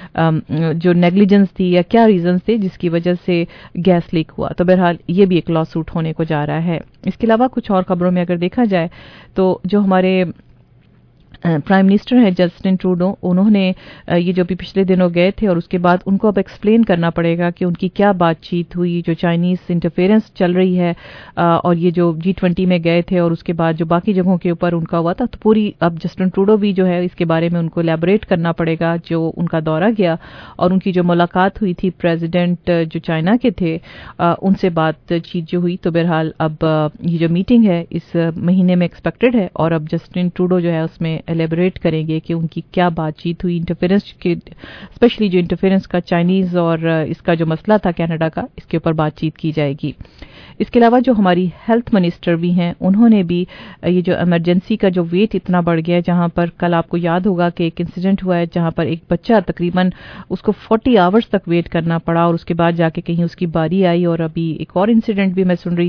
जो नेग्लिजेंस थी या क्या रीजंस थे जिसकी वजह से गैस लीक हुआ। तो बहरहाल ये भी एक लॉ सूट होने को जा रहा है। इसके अलावा कुछ और खबरों में अगर देखा जाए तो जो हमारे प्राइम मिनिस्टर हैं जस्टिन ट्रूडो, उन्होंने ये जो भी पिछले दिनों गए थे और उसके बाद उनको अब एक्सप्लेन करना पड़ेगा कि उनकी क्या बातचीत हुई, जो चाइनीज इंटरफेरेंस चल रही है और ये जो जी ट्वेंटी में गए थे और उसके बाद जो बाकी जगहों के ऊपर उनका हुआ था, तो पूरी अब जस्टिन ट्रूडो भी जो है इसके बारे में उनको एलैबोरेट करना पड़ेगा जो उनका दौरा गया और उनकी जो मुलाकात हुई थी प्रेसिडेंट जो चाइना के थे उनसे बातचीत जो हुई। तो बहरहाल अब ये जो मीटिंग है इस महीने में एक्सपेक्टेड है और अब जस्टिन ट्रूडो जो है उसमें एलेबोरेट करेंगे कि उनकी क्या बातचीत हुई इंटरफेरेंस के, स्पेशली जो इंटरफेरेंस का चाइनीज और इसका जो मसला था कनाडा का, इसके ऊपर बातचीत की जाएगी। इसके अलावा जो हमारी हेल्थ मिनिस्टर भी हैं, उन्होंने भी ये जो इमरजेंसी का जो वेट इतना बढ़ गया है, जहां पर कल आपको याद होगा कि एक इंसिडेंट हुआ है जहां पर एक बच्चा तकरीबन उसको चालीस आवर्स तक वेट करना पड़ा और उसके बाद जाके कहीं उसकी बारी आई, और अभी एक और इंसिडेंट भी मैं सुन रही